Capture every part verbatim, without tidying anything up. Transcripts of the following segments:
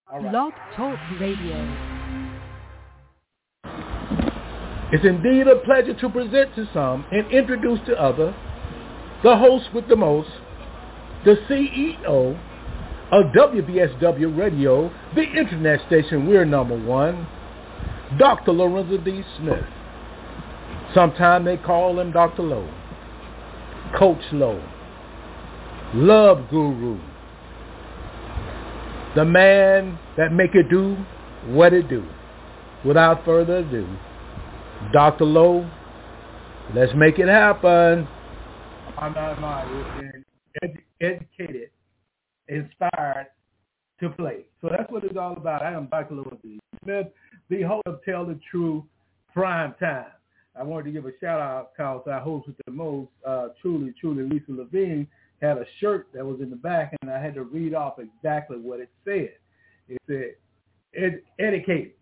All right. Blog Talk Radio. It's indeed a pleasure to present to some and introduce to others the host with the most, the C E O of W B S W Radio, the internet station we're number one, Doctor Lorenzo D. Smith. Sometimes they call him Doctor Lowe, Coach Lowe, Love Guru, the man that make it do what it do. Without further ado, Doctor Lowe, let's make it happen. I'm not mind, ed- educated, inspired to play. So that's what it's all about. I am Doctor Lowe D. Smith, the host of Tell the Truth Prime Time. I wanted to give a shout out because I host with the most, uh, truly, truly, Lisa Levine had a shirt that was in the back, and I had to read off exactly what it said. It said, ed- educate,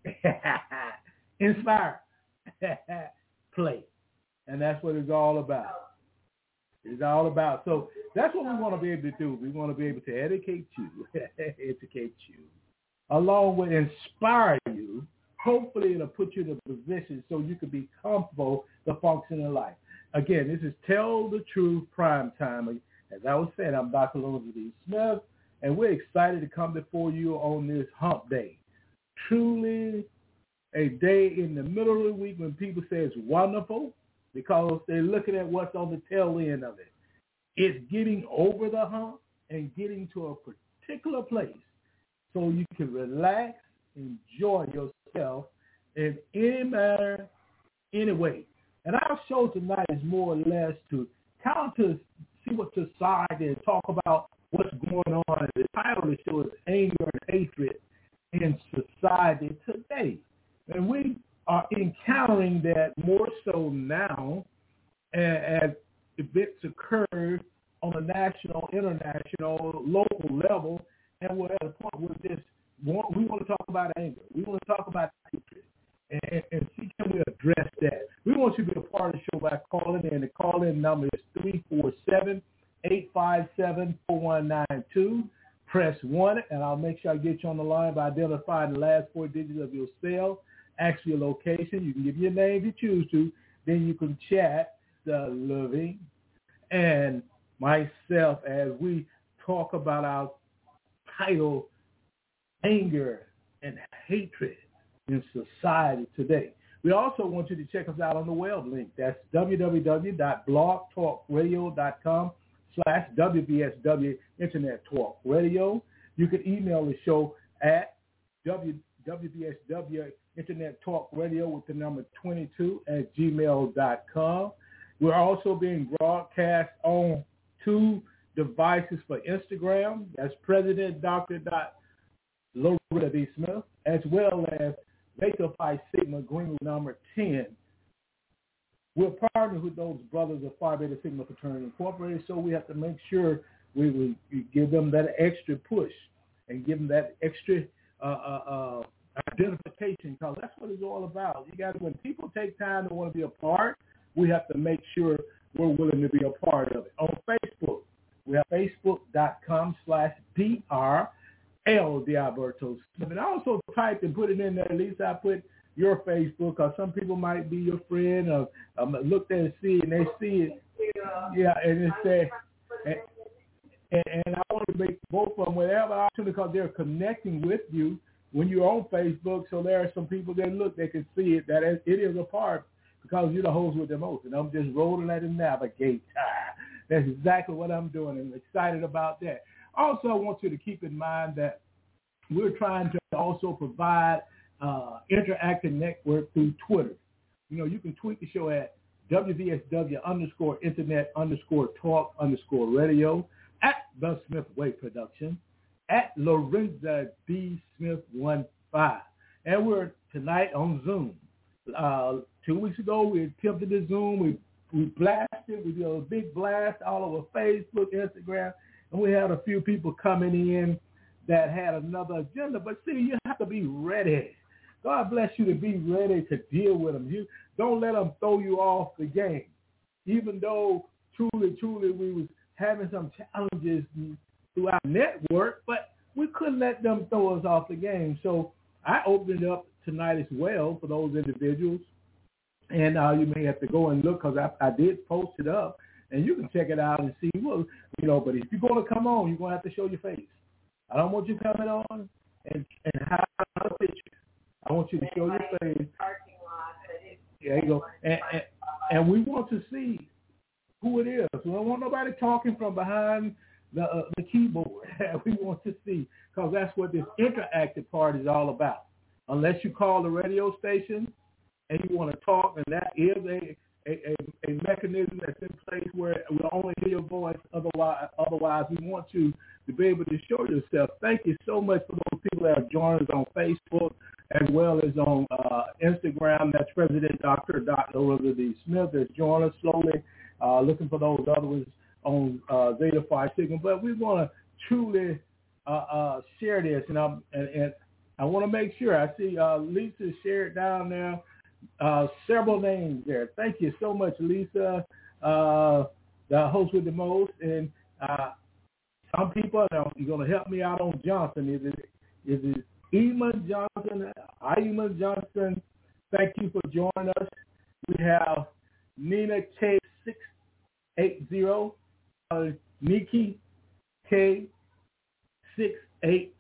inspire, play. And that's what it's all about. It's all about. So that's what we want to be able to do. We want to be able to educate you, educate you, along with inspire you. Hopefully it'll put you in a position so you can be comfortable to function in life. Again, this is Tell the Truth Prime Time. As I was saying, I'm Doctor Lorenzo D. Smith, and we're excited to come before you on this hump day. Truly a day in the middle of the week when people say it's wonderful because they're looking at what's on the tail end of it. It's getting over the hump and getting to a particular place so you can relax, enjoy yourself in any manner, any way. And our show tonight is more or less to kind of to see what society and talk about what's going on. The title of the show is Anger and Hatred in Society Today. And we are encountering that more so now as events occur on a national, international, local level, and we're at a point where this want, we want to talk about anger. We want to talk about hatred and, and see can we address that. We want you to be a part of the show by calling in. The call-in number is three four seven, eight five seven, four one nine two. Press one, and I'll make sure I get you on the line by identifying the last four digits of your cell. Ask your location. You can give your name if you choose to. Then you can chat the living and myself as we talk about our title, Anger and Hatred in Society Today. We also want you to check us out on the web link. That's www.blogtalkradio.com slash WBSW Internet Talk Radio. You can email the show at W B S W Internet Talk Radio with the number twenty-two at gmail dot com. We're also being broadcast on two devices for Instagram. That's President Doctor Lorenzo D. Smith, as well as Beta Phi Sigma Green number ten. We're partnered with those brothers of Phi Beta Sigma Fraternity Incorporated, so we have to make sure we, we, we give them that extra push and give them that extra uh, uh, uh, identification, because that's what it's all about. You got when people take time to want to be a part, we have to make sure we're willing to be a part of it. On Facebook, we have facebook.com slash dr L Dialberto Smith. And I also typed and put it in there. At least I put your Facebook, because some people might be your friend or um, look there and see it, and they see it. Yeah, and it said, and, and, and I want to make both of them whatever opportunity because they're connecting with you when you're on Facebook. So there are some people that look, they can see it, that it is a part because you're the host with the most. And I'm just rolling at and navigate. Ah, that's exactly what I'm doing, and I'm excited about that. Also, I want you to keep in mind that we're trying to also provide uh, interactive network through Twitter. You know, you can tweet the show at W V S W underscore internet underscore talk underscore radio, at The Smith Way Production, at Lorenzo D. Smith one five. And we're tonight on Zoom. Uh, two weeks ago, we attempted the Zoom. We we blasted. We did a big blast all over Facebook, Instagram. And we had a few people coming in that had another agenda. But see, you have to be ready. God bless you to be ready to deal with them. You don't let them throw you off the game. Even though truly, truly we was having some challenges through our network, but we couldn't let them throw us off the game. So I opened it up tonight as well for those individuals. And uh, you may have to go and look because I, I did post it up. And you can check it out and see, well, you know, but if you're going to come on, you're going to have to show your face. I don't want you coming on and, and hide a picture. I want you to show your face. There you go. And, and, and we want to see who it is. We don't want nobody talking from behind the uh, the keyboard. We want to see, because that's what this interactive part is all about. Unless you call the radio station and you want to talk, and that is a a, a, a mechanism that's in place where we'll only hear your voice. Otherwise, otherwise, we want you to be able to show yourself. Thank you so much for those people that have joined us on Facebook as well as on uh, Instagram. That's President Doctor Doctor Elizabeth D. Smith that's joined us slowly. Uh, looking for those other ones on uh, Zeta Phi Sigma. But we want to truly uh, uh, share this, and, I'm, and, and I want to make sure. I see uh, Lisa shared down there uh, several names there. Thank you so much, Lisa, uh, the host with the most. And uh, some people, you're going to help me out on Johnson. Is it is it Eamon Johnson? Eamon Johnson, thank you for joining us. We have Nina K six eight zero, uh, Nikki K six eight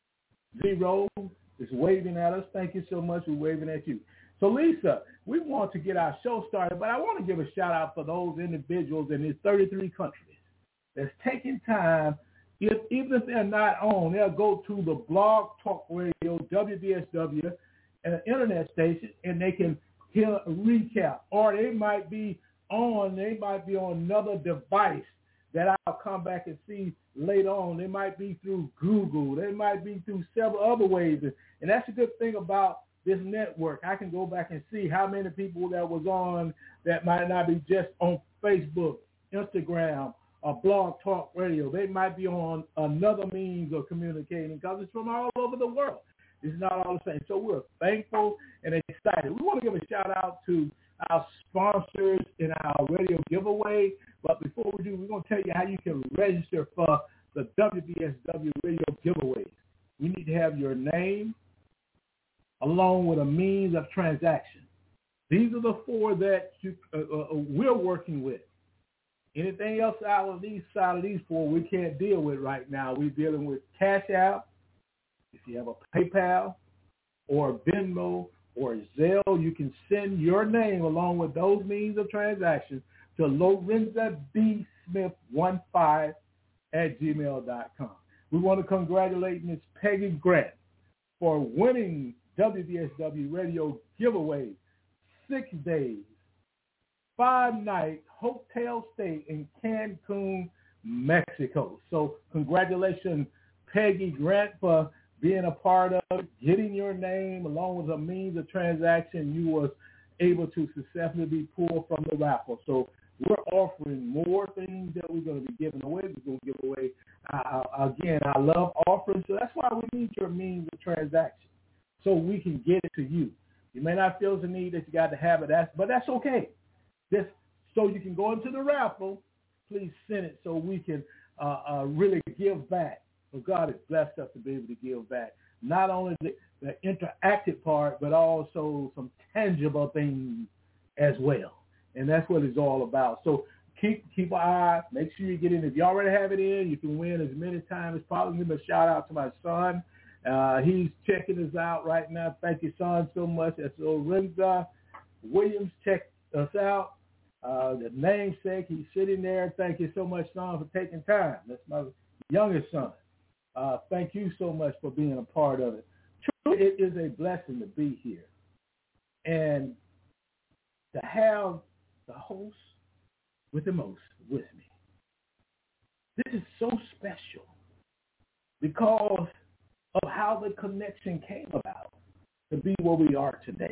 zero is waving at us. Thank you so much. We're waving at you. So, Lisa, we want to get our show started, but I want to give a shout out for those individuals in these thirty-three countries that's taking time. If, even if they're not on, they'll go to the Blog Talk Radio, W B S W, an internet station, and they can hear a recap. Or they might be on, they might be on another device that I'll come back and see later on. They might be through Google. They might be through several other ways. And that's a good thing about this network. I can go back and see how many people that was on that might not be just on Facebook, Instagram, or Blog Talk Radio. They might be on another means of communicating because it's from all over the world. It's not all the same. So we're thankful and excited. We want to give a shout out to our sponsors in our radio giveaway. But before we do, we're going to tell you how you can register for the W B S W radio giveaways. You need to have your name along with a means of transaction. These are the four that you, uh, uh, we're working with. Anything else out of these side of these four we can't deal with right now. We're dealing with Cash App. If you have a PayPal or Venmo or Zelle, you can send your name along with those means of transaction to Lorenza B. Smith one five at gmail dot com. We want to congratulate Miss Peggy Grant for winning W B S W Radio giveaway, six days, five night hotel stay in Cancun, Mexico. So congratulations, Peggy Grant, for being a part of getting your name along with a means of transaction. You was able to successfully be pulled from the raffle. So we're offering more things that we're going to be giving away. We're going to give away, uh, again, I love offering. So that's why we need your means of transaction so we can get it to you. You may not feel the need that you got to have it, that's, but that's okay. Just so you can go into the raffle, please send it so we can uh, uh, really give back. So God has blessed us to be able to give back, not only the, the interactive part, but also some tangible things as well. And that's what it's all about. So keep keep an eye. Make sure you get in. If you already have it in, you can win as many times as possible. Give a shout out to my son. Uh, he's checking us out right now. Thank you, son, so much. That's Lorenza Williams. Check us out. Uh, the namesake, he's sitting there. Thank you so much, son, for taking time. That's my youngest son. Uh, thank you so much for being a part of it. Truly, it is a blessing to be here. And to have the host with the most with me. This is so special because of how the connection came about to be where we are today.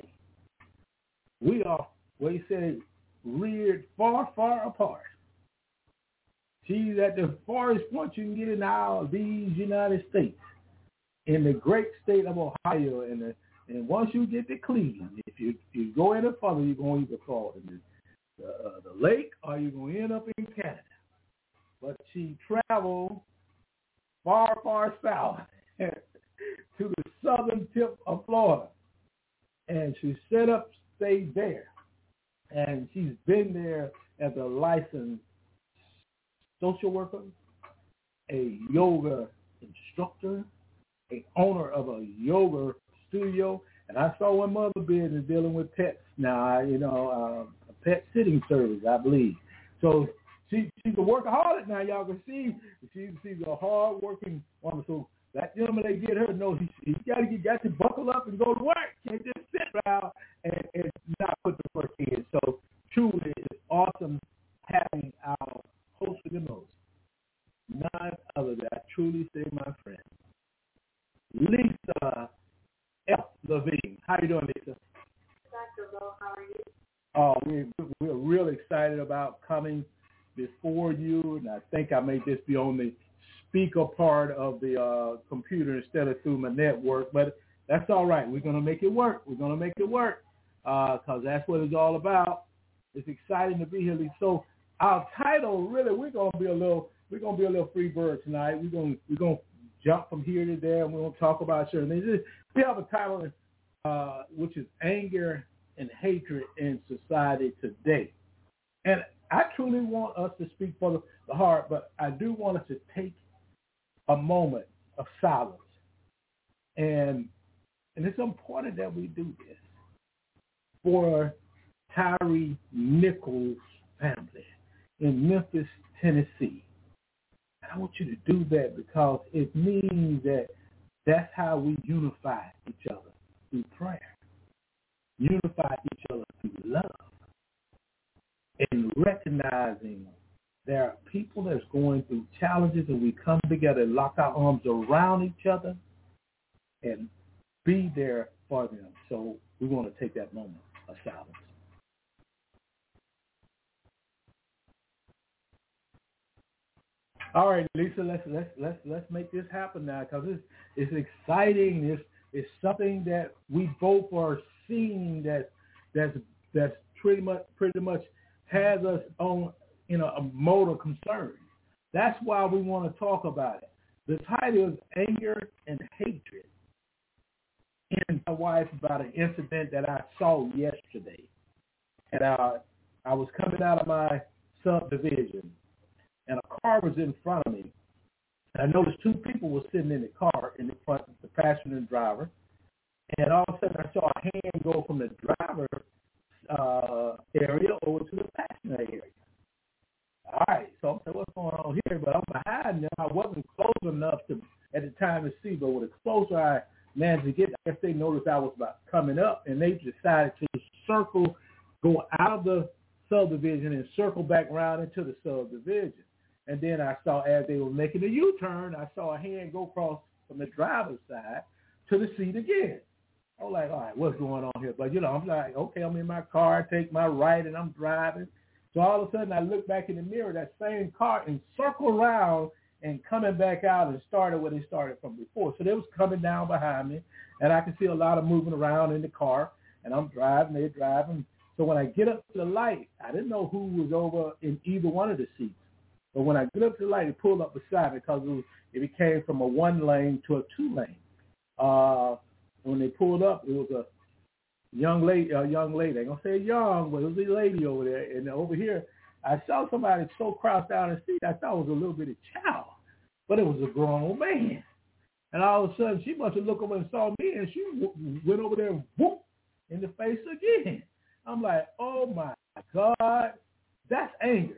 We are, what he said, reared far, far apart. She's at the farthest point you can get in all of these United States, in the great state of Ohio. And, the, and once you get to Cleveland, if you, if you go any further, you're going to either fall in the, uh, the lake or you're going to end up in Canada. But she traveled far, far south to the southern tip of Florida. And she set up, stayed there. And she's been there as a licensed social worker, a yoga instructor, a owner of a yoga studio. And I saw one mother business dealing with pets now, you know, uh, a pet sitting service, I believe. So she she's a workaholic now. Y'all can see she's she's a hard-working woman. So that gentleman, they get her, no, he he's got to get got to buckle up and go to work. Can't just sit around and, and not put the work in. So truly, it's awesome having our host of the most, none other than I truly say, my friend, Lisa F. Levine. How you doing, Lisa? Doctor Lowe, how are you? Oh, we, we're real excited about coming before you, and I think I may just be on the speaker part of the uh, computer instead of through my network, but that's all right. We're going to make it work. We're going to make it work because uh, that's what it's all about. It's exciting to be here, Lisa. So our title, really, we're going to be a little, we're going to be a little free bird tonight. We're going, we're going to jump from here to there, and we're going to talk about certain things. We have a title, uh, which is Anger and Hatred in Society Today. And I truly want us to speak for the, the heart, but I do want us to take a moment of silence. And and it's important that we do this for Tyree Nichols' family in Memphis, Tennessee. And I want you to do that because it means that that's how we unify each other through prayer, unify each other through love, and recognizing there are people that's going through challenges, and we come together and lock our arms around each other and be there for them. So we want to take that moment of silence. All right, Lisa, let's let's let's let's make this happen now because it's it's exciting. It's it's something that we both are seeing that that's that's pretty much pretty much has us on you know a mode of concern. That's why we want to talk about it. The title is Anger and Hatred. And my wife about an incident that I saw yesterday, and I I was coming out of my subdivision. And a car was in front of me. And I noticed two people were sitting in the car in the front, the passenger and driver. And all of a sudden, I saw a hand go from the driver uh, area over to the passenger area. All right, so I'm saying, what's going on here? But I'm behind them. I wasn't close enough to at the time to see. But with the closer I managed to get, I guess they noticed I was about coming up, and they decided to circle, go out of the subdivision and circle back around into the subdivision. And then I saw, as they were making a U-turn, I saw a hand go across from the driver's side to the seat again. I was like, all right, what's going on here? But, you know, I'm like, okay, I'm in my car, I take my right, and I'm driving. So all of a sudden, I look back in the mirror, that same car, and circle around and coming back out and started where they started from before. So they was coming down behind me, and I could see a lot of moving around in the car, and I'm driving, they're driving. So when I get up to the light, I didn't know who was over in either one of the seats. But when I get up to the light, it pulled up beside me because it, was, it became from a one lane to a two lane. Uh, when they pulled up, it was a young lady. A young lady. I'm gonna say young, but it was a lady over there. And over here, I saw somebody so crouched down in the seat. I thought it was a little bitty child, but it was a grown man. And all of a sudden, she must have looked over and saw me, and she w- went over there and whoop in the face again. I'm like, oh my God, that's anger.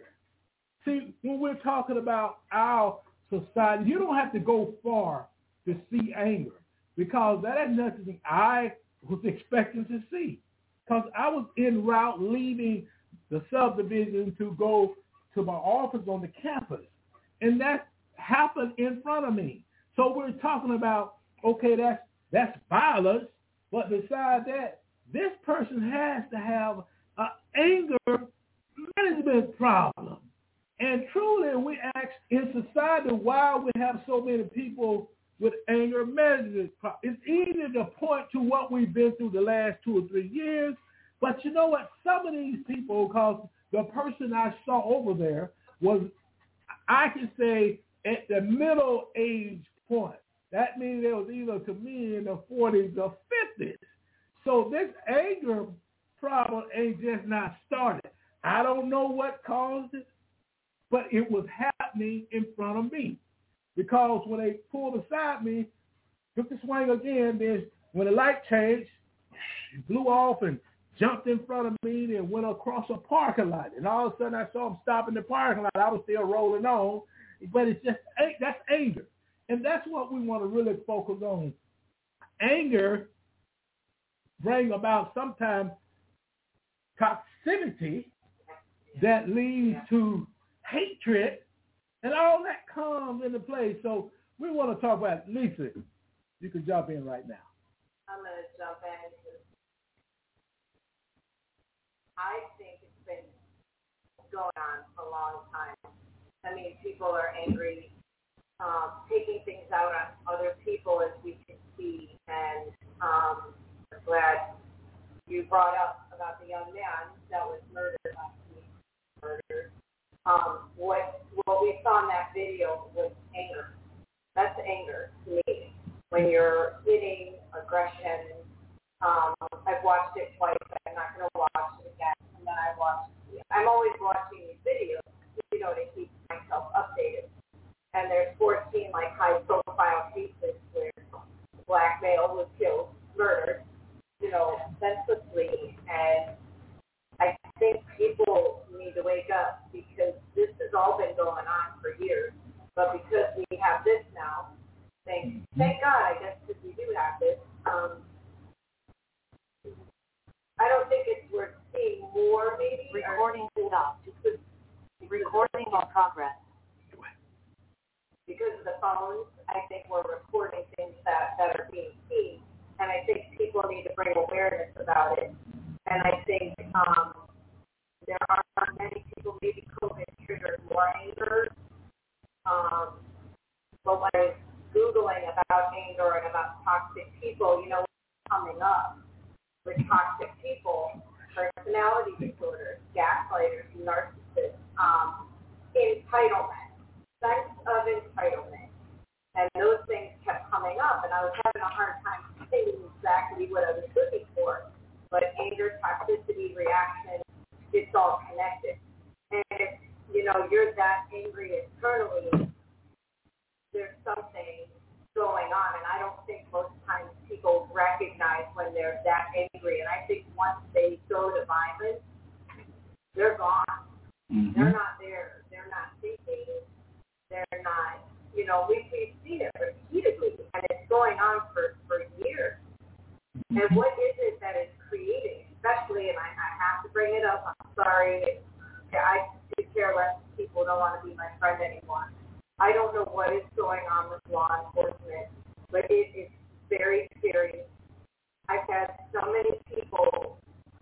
See, when we're talking about our society, you don't have to go far to see anger because that is nothing I was expecting to see. Because I was en route leaving the subdivision to go to my office on the campus, and that happened in front of me. So we're talking about, okay, that's that's violence, but besides that, this person has to have an anger management problem. And truly, we ask in society why we have so many people with anger management problems. It's easy to point to what we've been through the last two or three years, but you know what? Some of these people, because the person I saw over there was, I can say, at the middle age point. that means it was either to me in the forties or fifties. So this anger problem ain't just not started. I don't know what caused it, but it was happening in front of me. Because when they pulled beside me, took the swing again, then when the light changed, it blew off and jumped in front of me and went across a parking lot. And all of a sudden I saw him stop in the parking lot. I was still rolling on, but it's just, that's anger. And that's what we want to really focus on. Anger brings about sometimes toxicity that leads to hatred, and all that comes into play. So we want to talk about, Lisa, you can jump in right now. I'm going to jump in. I think it's been going on for a long time. I mean, people are angry, um, taking things out on other people, as we can see. And um, I'm glad you brought up about the young man that was murdered last week. Murdered. Um, what what we saw in that video was anger. That's anger to me. When you're hitting, aggression. Um, I've watched it twice. I'm not going to watch it again. And then I watched. I'm always watching these videos, you know, to keep myself updated. And there's fourteen like high-profile cases where a black male was killed, murdered, you know, senselessly. And I think people need to wake up because this has all been going on for years. But because we have this now, thank thank God, I guess, because we do have this. Um, I don't think it's worth seeing more, maybe. Recording stopped. Recording in progress. Because of the phones, I think we're recording things that, that are being seen. And I think people need to bring awareness about it. And I think um, there are many people, maybe COVID triggered more anger. Um, but when I was Googling about anger and about toxic people, you know what's coming up with toxic people? Personality disorders, gaslighters, narcissists, um, entitlement, sense of entitlement. And those things kept coming up, and I was having a hard time saying exactly what I was looking for. But anger, toxicity, reaction, it's all connected. And if, you know, you're that angry internally, there's something going on. And I don't think most times people recognize when they're that angry. And I think once they go to violence, they're gone. Mm-hmm. They're not there. They're not thinking. They're not, you know, we've, we've seen it repeatedly. And it's going on for, for years. And what is it that is creating, especially, and I, I have to bring it up, I'm sorry, I could care less if people don't want to be my friend anymore. I don't know what is going on with law enforcement, but it is very scary. I've had so many people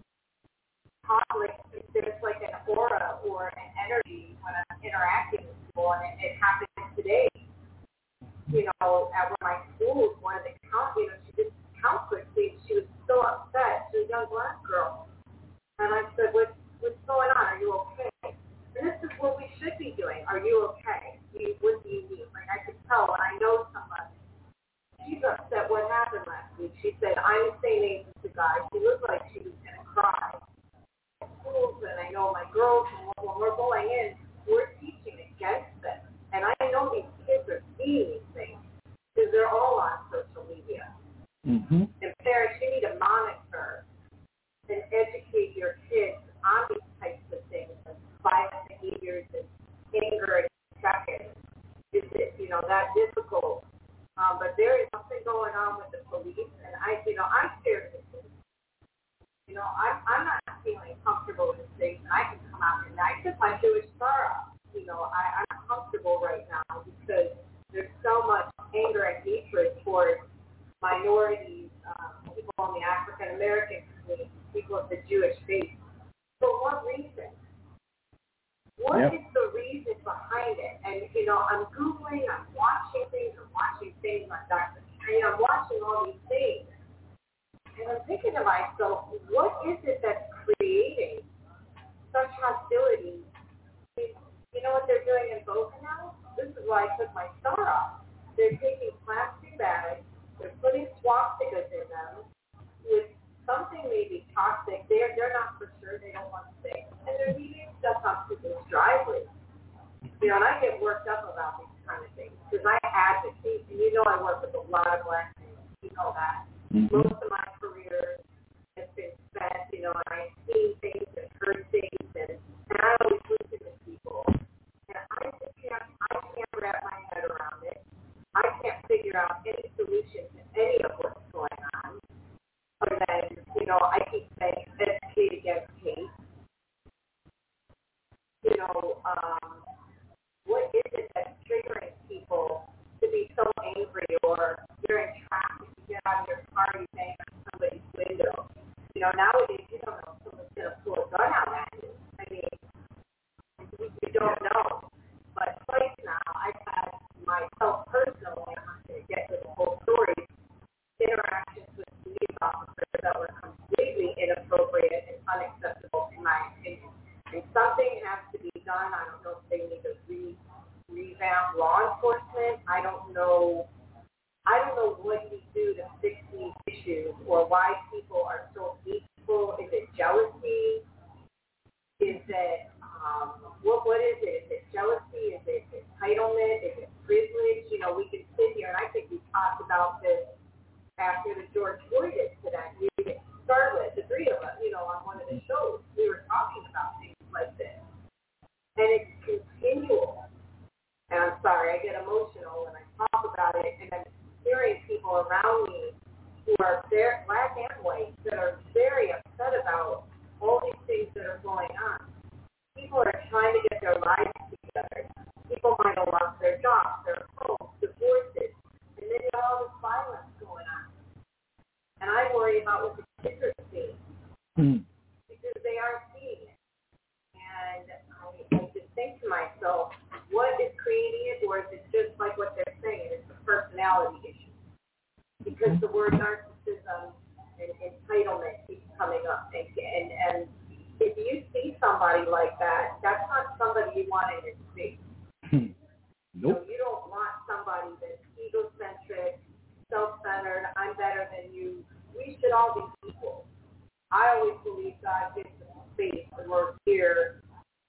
talk like there's like an aura or an energy when I'm interacting with people, and it, it happened today. You know, at one of my schools, one of the counselors, you know, she just counselor, she was so upset. She was a young black girl. And I said, what, what's going on? Are you okay? And this is what we should be doing. Are you okay? Do you, what do you need? Like, I could tell when I know somebody. She's upset. What happened last week? She said, I'm saying names to God. She looked like she was going to cry. Schools, and I know my girls, and when we're going in, we're teaching against them. And I know these kids are seeing these things because they're all on social media. Mm-hmm. And parents, you need to monitor and educate your kids on these types of things, and violent behaviors and anger and aggression. Is it, you know, that difficult? Um, but there is something going on with the police, and I, you know, I'm scared of the police. You know, I'm, I'm not feeling comfortable with things, and I can come out and I took my Jewish star off. You know, I, I'm comfortable right now because there's so much anger and hatred towards minorities, um, people in the African American community, people of the Jewish faith. For what reason? What yep. is the reason behind it? And, you know, I'm Googling, I'm watching things, I'm watching things on Doctor Strange, I'm watching all these things. And I'm thinking to myself, what is it that's creating such hostility? You know what they're doing in Boca now? This is why I took my star off. They're taking plastic they're not for sure. They don't want to say. And they're leaving stuff up to people's driveways. You know, and I get worked up about these kind of things because I advocate. And you know I work with a lot of black men. You know that. Mm-hmm. Most of my career has been spent, you know, and I've seen things and heard things, and, and I always listen to people. And I just can't, I can't wrap my head around it. I can't figure out any solution to any of what's going on. Other than, you know, I keep saying educate against hate. You know, um, what is it that's triggering people to be so angry, or you're in traffic, you get out of your car, you bang on somebody's window. You know, nowadays you don't know if someone's going to pull a gun out at you. I mean, you don't know. But twice now, I've had myself personally, I'm not going to get to the whole story, interactions with police officers that were completely inappropriate and unacceptable in my opinion. And something has to be done. I don't know if they need to re- revamp law enforcement. I don't know. I don't know what you do to fix these issues or why people are so hateful. Is it jealousy? Is it, um, what, what is it? Is it jealousy? Is it entitlement? Is it privilege? You know, we can sit here, and I think we talked about this after the George Floyd incident. We didn't start with, the three of us, you know, on one of the shows. We were talking about things like this. And it's continual. And I'm sorry, I get emotional when I talk about it, and I'm hearing people around me who are very, black and white, that are very upset about all these things that are going on. People are trying to get their lives together. People might have lost their jobs, their homes, divorces, and then you have all this violence going on. And I worry about what the kids are seeing, mm. because they aren't seeing it. And I, I just think to myself, what is creating it, or is it just like what they're saying? It's a personality issue. Because the word narcissism and entitlement keeps coming up. And, and, and if you see somebody like that, that's not somebody you want in your space. Nope. So you don't want somebody that's egocentric, self-centered, I'm better than you. We should all be equal. I always believe God gives us space, and we're here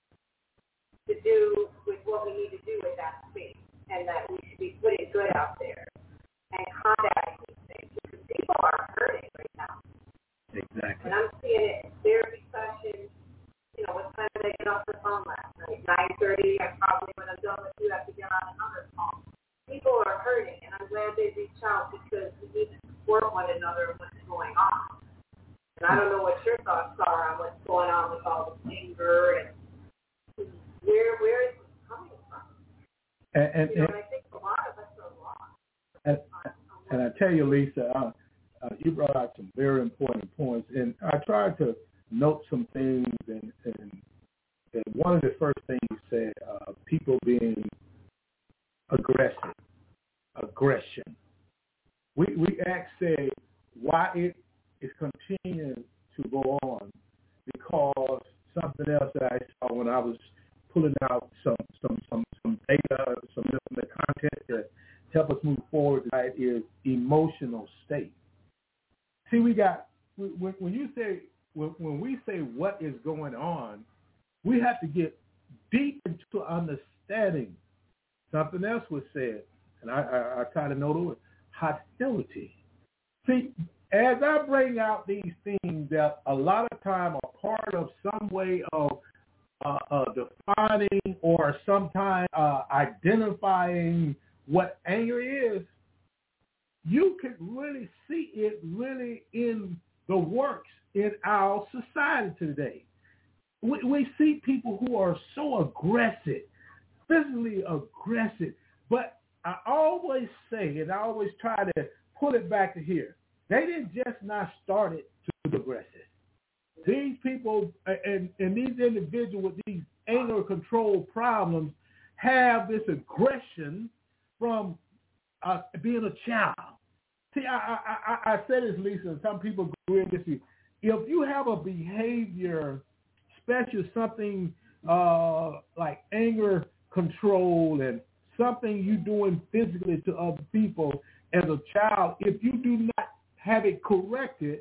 to do with what we need to do with that space, and that we should be putting good out there and combating these things, because people are hurting right now. Exactly. And I'm seeing it in therapy sessions. You know, what time did I get off the phone last night? nine thirty. I probably, when I'm done with you, have to get on another call. People are hurting, and I'm glad they reach out, because we need to support one another and what's going on. And I don't know what your thoughts are on what's going on with all this anger, and where where is it coming from? And, and, you know, and I think a lot of us are lost. And, and I tell you, Lisa, uh, uh, you brought out some very important points, and I tried to note some things, and, and, and one of the first things you said, uh, people being aggressive, aggression. We we asked, say, why it is continuing to go on, because something else that I saw when I was pulling out some some some, some data, some the content to help us move forward tonight is emotional state. See, we got when, when you say when, when we say what is going on, we have to get deep into understanding. Something else was said, and I, I, I try to know the word, hostility. See, as I bring out these things that a lot of time are part of some way of uh, uh, defining or sometimes uh, identifying what anger is, you can really see it really in the works in our society today. We, we see people who are so aggressive, physically aggressive, but I always say, and I always try to pull it back to here, they didn't just not start it to be aggressive. These people and, and these individuals with these anger control problems have this aggression from uh, being a child. See, I, I, I, I said this, Lisa, and some people agree with you. If you have a behavior, especially something uh, like anger control and something you doing physically to other people as a child, if you do not have it corrected,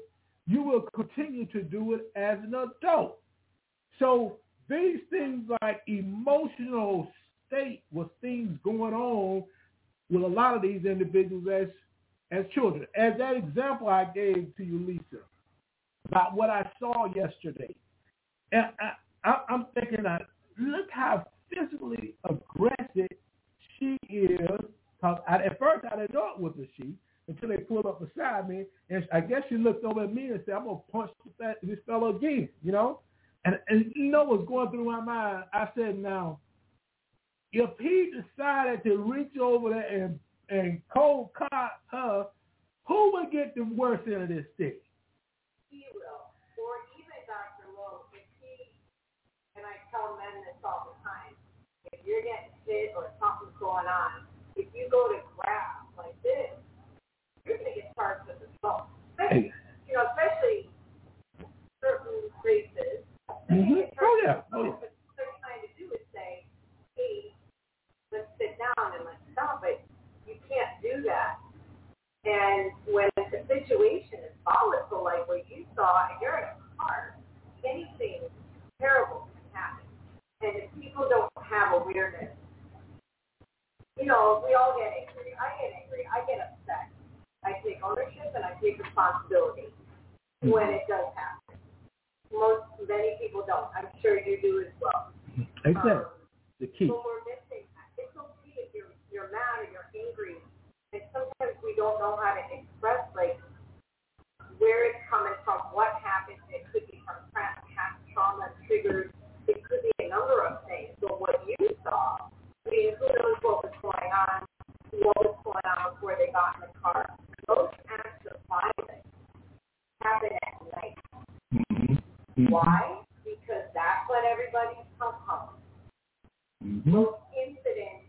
you will continue to do it as an adult. So these things like emotional state was things going on with a lot of these individuals as as children. As that example I gave to you, Lisa, about what I saw yesterday. And I, I, I'm thinking, I, look how physically aggressive she is. Cause I, at first I didn't know it was a she until they pulled up beside me, and I guess she looked over at me and said, "I'm gonna punch this fellow again," you know. And and you know what's going through my mind? I said, now, if he decided to reach over there and and cold cock her, who would get the worst end of this stick? He will, or even Doctor Lowe, if he, and I tell men this all the time, if you're getting hit or something's going on, if you go to grab like this, you're going to get charged with assault. Especially, you know, especially certain races. Mm-hmm. Oh, yeah. Oh, yeah. What they're trying to do is say, hey, let's sit down and let's stop it. You can't do that. And when the situation is volatile, like what you saw, and you're in a car, anything terrible can happen. And if people don't have awareness, you know, we all get angry. I get angry. I get upset. I take ownership and I take responsibility when it does happen. Most, many people don't. I'm sure you do as well. Exactly. Um, the key. But we're missing that. It's okay if you're, you're mad or you're angry. And sometimes we don't know how to express, like, where it's coming from, what happened. It could be from past trauma triggers. It could be a number of things. But what you saw, I mean, who knows what was going on, what was going on before they got in the car. Those acts of violence happen at night. Mm-hmm. Why? Because that's when everybody's come home. Mm-hmm. Those incidents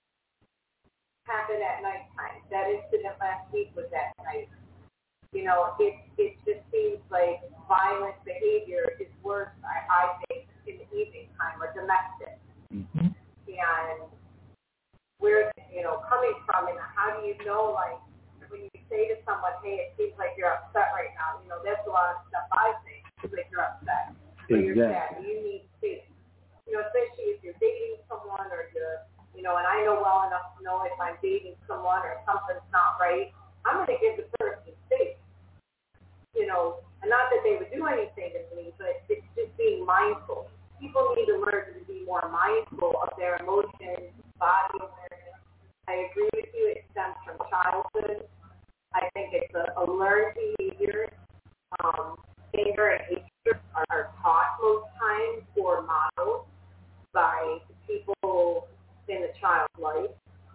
happen at nighttime. That incident last week was at night. You know, it it just seems like violent behavior is worse, I, I think, in the evening time or domestic. Mm-hmm. And where, you know, coming from, and how do you know, like, when you say to someone, hey, it seems like you're upset right now, you know, that's a lot of stuff I think. It's like you're upset. Or exactly. you're sad. You need space. You know, especially if you're dating someone or you're, you know, and I know well enough to know if I'm dating someone or something's not right, I'm going to give the person space. You know, and not that they would do anything to me, but it's just being mindful. People need to learn to be more mindful of their emotions, body awareness. I agree with you, it stems from childhood. I think it's a, a learned behavior. Um, anger and hatred are, are taught most times or modeled by people in the child's life.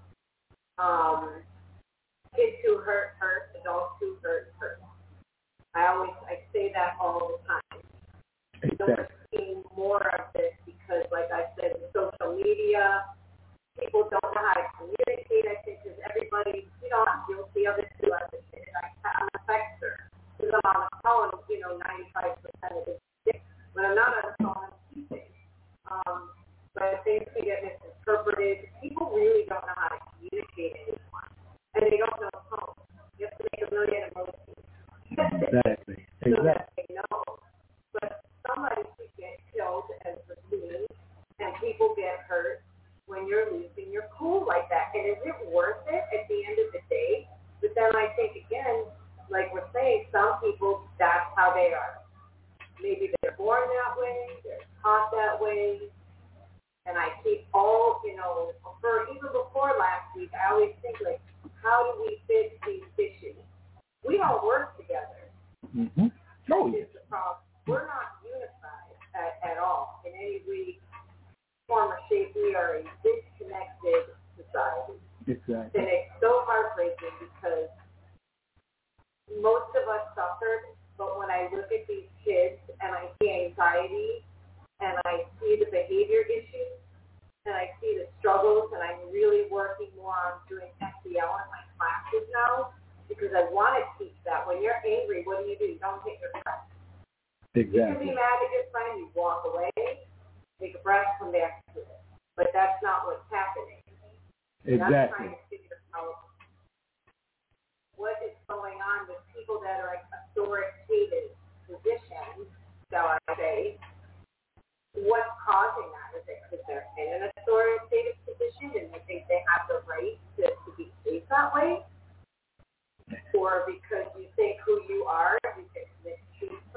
Um, kids who hurt, hurt. Adults who hurt, hurt. I always, I say that all the time. Exactly. We're seeing more of this because, like I said, with social media, people don't know how to communicate, I think, because everybody, you know, I'm guilty of it too. I'm a, I'm a texter. Because I'm on the phone, you know, ninety-five percent of the day. When I'm not on the phone, I'm teaching. Um, but things can get misinterpreted. People really don't know how to communicate anymore. And they don't know phone. You have to make a million emojis. Exactly. So Exactly. that they know. But somebody could get killed as the scene, and people get hurt when you're losing your cool like that. And is it worth it at the end of the day? But then I think, again, like we're saying, some people, that's how they are. Maybe they're born that way, they're taught that way. And I keep all, you know, for even before last week, I always think, like, how do we fix these issues? We don't work together. Mm-hmm. Oh, That's the problem. We're not unified at, at all in any way, form, or shape. We are a disconnected society. Exactly. And it's so heartbreaking because most of us suffered, but when I look at these kids and I see anxiety and I see the behavior issues and I see the struggles, and I'm really working more on doing S E L in my classes now because I want to teach that. When you're angry, what do you do? You don't take your breath. Exactly. You can be mad at your friend, you walk away, take a breath, come back to it. But that's not what's happening. And I'm trying Exactly. to figure out what is going on with people that are authoritative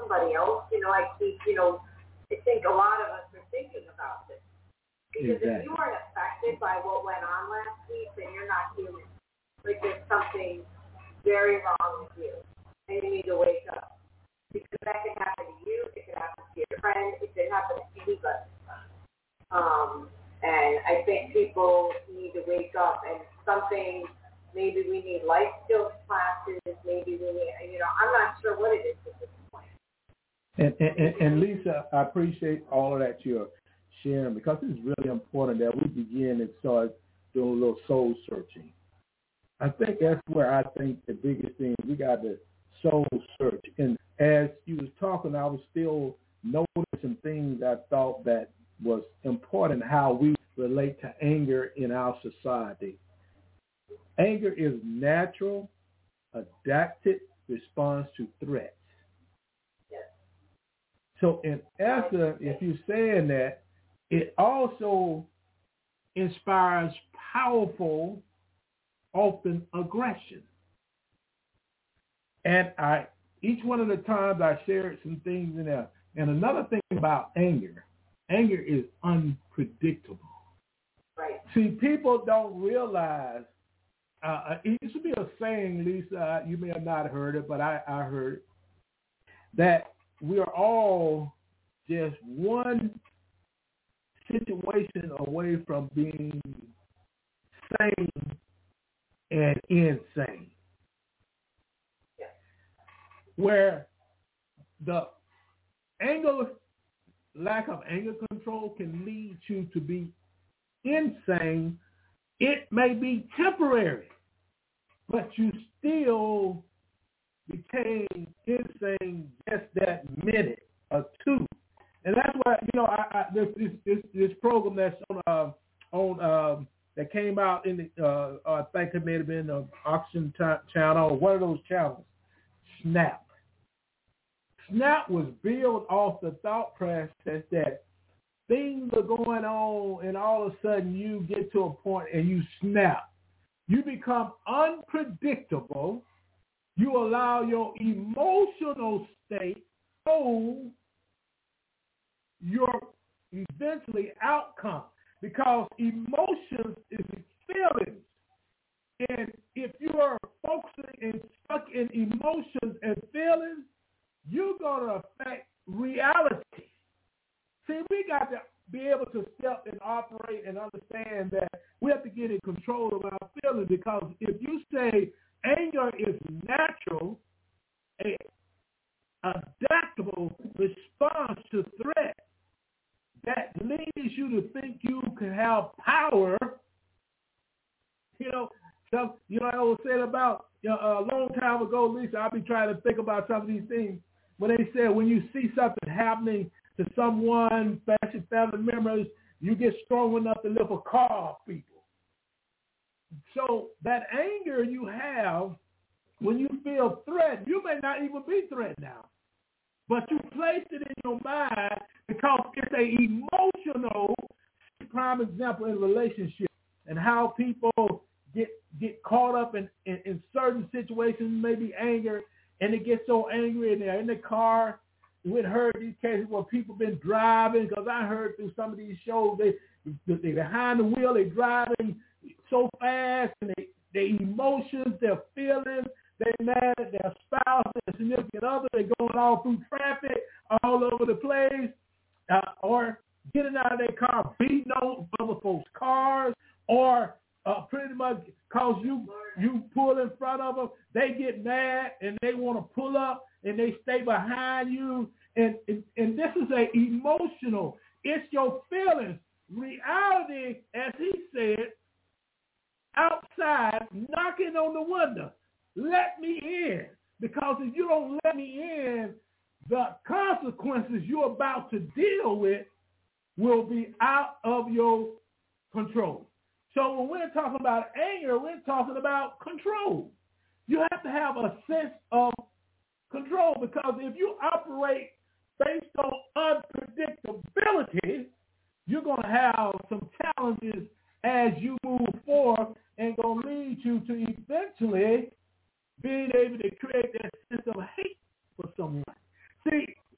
somebody else. You know, I keep, you know, I think a lot of us are thinking about this. Because exactly. if you weren't affected by what went on last week, then you're not human. Like there's something very wrong with you, and you need to wake up. Because that could happen to you, it could happen to your friend, it could happen to anybody. Um, and I think people need to wake up, and something, maybe we need life skills classes, maybe we need, you know, I'm not sure what it is at this point. And, and, and Lisa, I appreciate all of that you're sharing, because it's really important that we begin and start doing a little soul searching. I think that's where I think the biggest thing, we got to soul search. And as you was talking, I was still noticing things I thought that was important, how we relate to anger in our society. Anger is natural, adapted response to threats. Yes. So in essence, if you're saying that, it also inspires powerful, often aggression. And I, each one of the times I shared some things in there. And another thing about anger, anger is unpredictable. Right. See, people don't realize, uh, it used to be a saying, Lisa, you may have not heard it, but I, I heard it, that we are all just one situation away from being sane and insane. Yeah. Where the anger, lack of anger control can lead you to be insane. It may be temporary, but you still became insane just that minute or two. And that's why, you know, I, I this, this this this program that's on uh, on um, that came out in the uh, I think it may have been the Oxygen t- channel or one of those channels, Snap. Snap was built off the thought process that things are going on, and all of a sudden you get to a point and you snap. You become unpredictable. You allow your emotional state to your eventually outcome, because emotions is feelings. And if you are focusing and stuck in emotions and feelings, you're going to affect reality. See, we got to be able to step and operate and understand that we have to get in control of our feelings, because if you say anger is natural, a adaptable response to threat, that leads you to think you can have power. You know, some, you know, I was saying about, you know, a long time ago, Lisa, I'll be trying to think about some of these things when they said when you see something happening to someone, especially family members, you get strong enough to lift a car off people. So that anger you have when you feel threatened, you may not even be threatened now, but you placed it in your mind because it's an emotional, prime example in relationships and how people get get caught up in, in, in certain situations, maybe anger, and they get so angry and they're in the car. We've heard these cases where people been driving, because I heard through some of these shows, they, they behind the wheel, they driving so fast, and they, their emotions, their feelings, they're mad at their spouse, their significant other, they're going all through traffic, all over the place, uh, or getting out of their car, beating on other folks' cars, or uh, pretty much cause you you pull in front of them, they get mad and they want to pull up and they stay behind you. And, and, and this is a emotional, it's your feelings. Reality, as he said, outside, knocking on the window. Let me in. Because if you don't let me in, the consequences you're about to deal with will be out of your control. So when we're talking about anger, we're talking about control. You have to have a sense of control, because if you operate based on unpredictability, you're going to have some challenges as you move forward, and going to lead you to eventually being able to create that sense of hate for someone. See,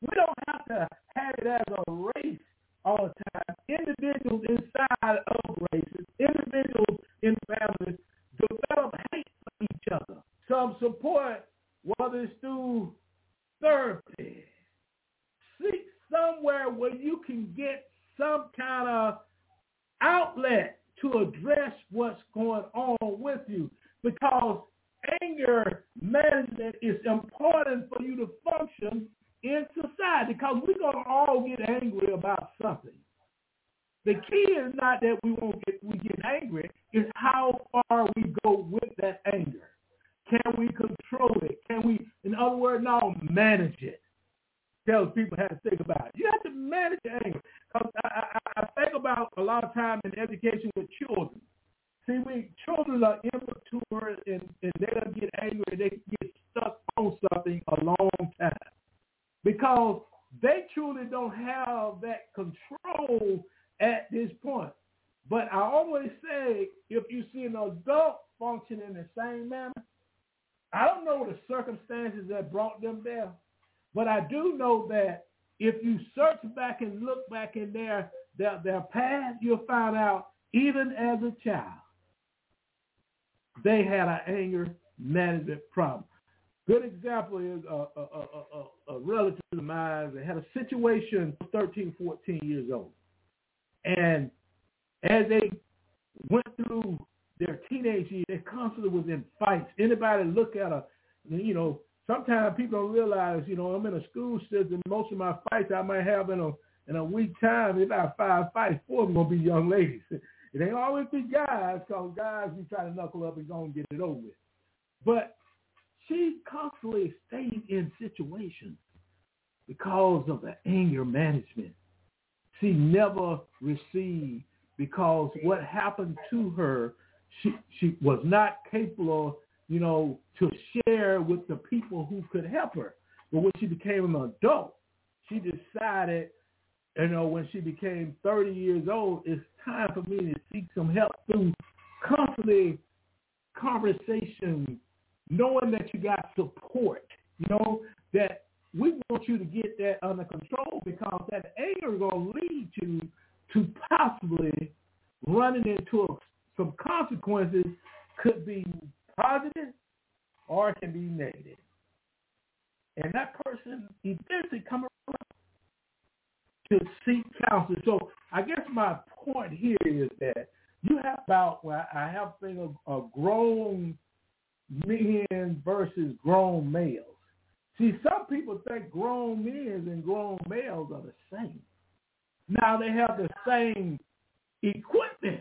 therapy. Seek somewhere where you can get some kind of outlet to address what's going on with you, because anger management is important for you to function in society, because we're going to all get angry about something. The key is not that we won't get we get angry, it's how far we go with that anger. Can we control it? Can we, in other words, now manage it? Tells people how to think about it. You have to manage your anger. Because I, I, I think about a lot of time in education with children. See, we children are immature and, and they'll get angry and they get stuck on something a long time because they truly don't have that control at this point. But I always say, if you see an adult function in the same manner, I don't know the circumstances that brought them there, but I do know that if you search back and look back in their, their, their past, you'll find out even as a child, they had an anger management problem. Good example is a, a, a, a, a relative of mine that had a situation thirteen, fourteen years old. And as they went through their teenage years, they constantly was in fights. Anybody look at a, you know, sometimes people don't realize, you know, I'm in a school system. Most of my fights I might have in a in a week time, about five fights, four of them going to be young ladies. It ain't always be guys, because guys, we try to knuckle up and go and get it over with. But she constantly stayed in situations because of the anger management. She never received, because what happened to her, she she was not capable, you know, to share with the people who could help her. But when she became an adult, she decided, you know, when she became thirty years old, it's time for me to seek some help through constantly conversation, knowing that you got support, you know, that we want you to get that under control, because that anger is going to lead you to possibly running into a, some consequences, could be positive or it can be negative. And that person eventually comes around to seek counsel. So I guess my point here is that you have about, well, I have a thing of, of grown men versus grown males. See, some people think grown men and grown males are the same. Now they have the same equipment,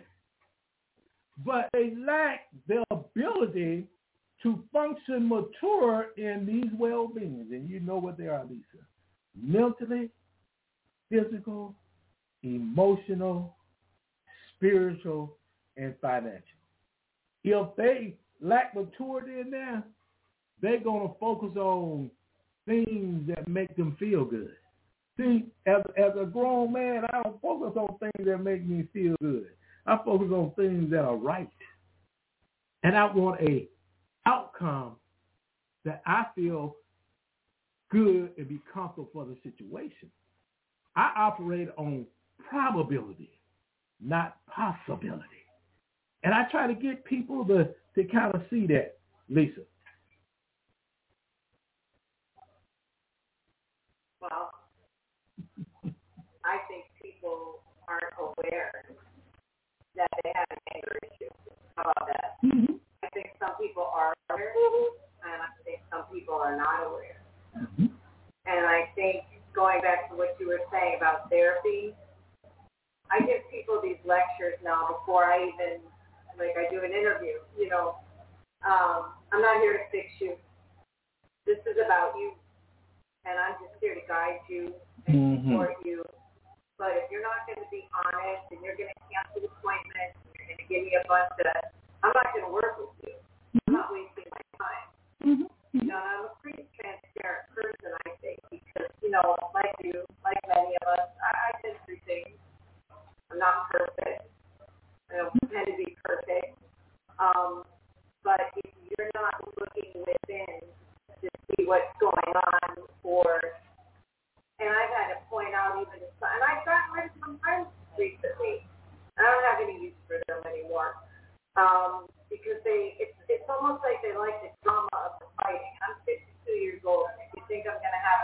but they lack the ability to function mature in these well-beings. And you know what they are, Lisa. Mentally, physical, emotional, spiritual, and financial. If they lack maturity in there, they're going to focus on things that make them feel good. See, as, as a grown man, I don't focus on things that make me feel good. I focus on things that are right. And I want a outcome that I feel good and be comfortable for the situation. I operate on probability, not possibility. And I try to get people to, to kind of see that, Lisa. Well, I think people aren't aware that they have an anger issue. How about that? Mm-hmm. I think some people are aware, and I think some people are not aware. Mm-hmm. And I think, going back to what you were saying about therapy, I give people these lectures now before I even, like I do an interview, you know. Um, I'm not here to fix you. This is about you. And I'm just here to guide you and mm-hmm. support you. But if you're not going to be honest and you're going to cancel appointments and you're going to give me a bunch of, I'm not going to work with you. I'm not wasting my time. Mm-hmm. You know, and I'm a pretty transparent person, I think, because, you know, like you, like many of us, I, I've been through things. I'm not perfect. I don't pretend to be perfect. Um, but if you're not looking within to see what's going on, or, and I've had to point out even, and I've gotten rid of some friends recently. I don't have any use for them anymore, um, because they, it's, it's almost like they like the drama of the fighting. I'm fifty-two years old, and if you think I'm going to have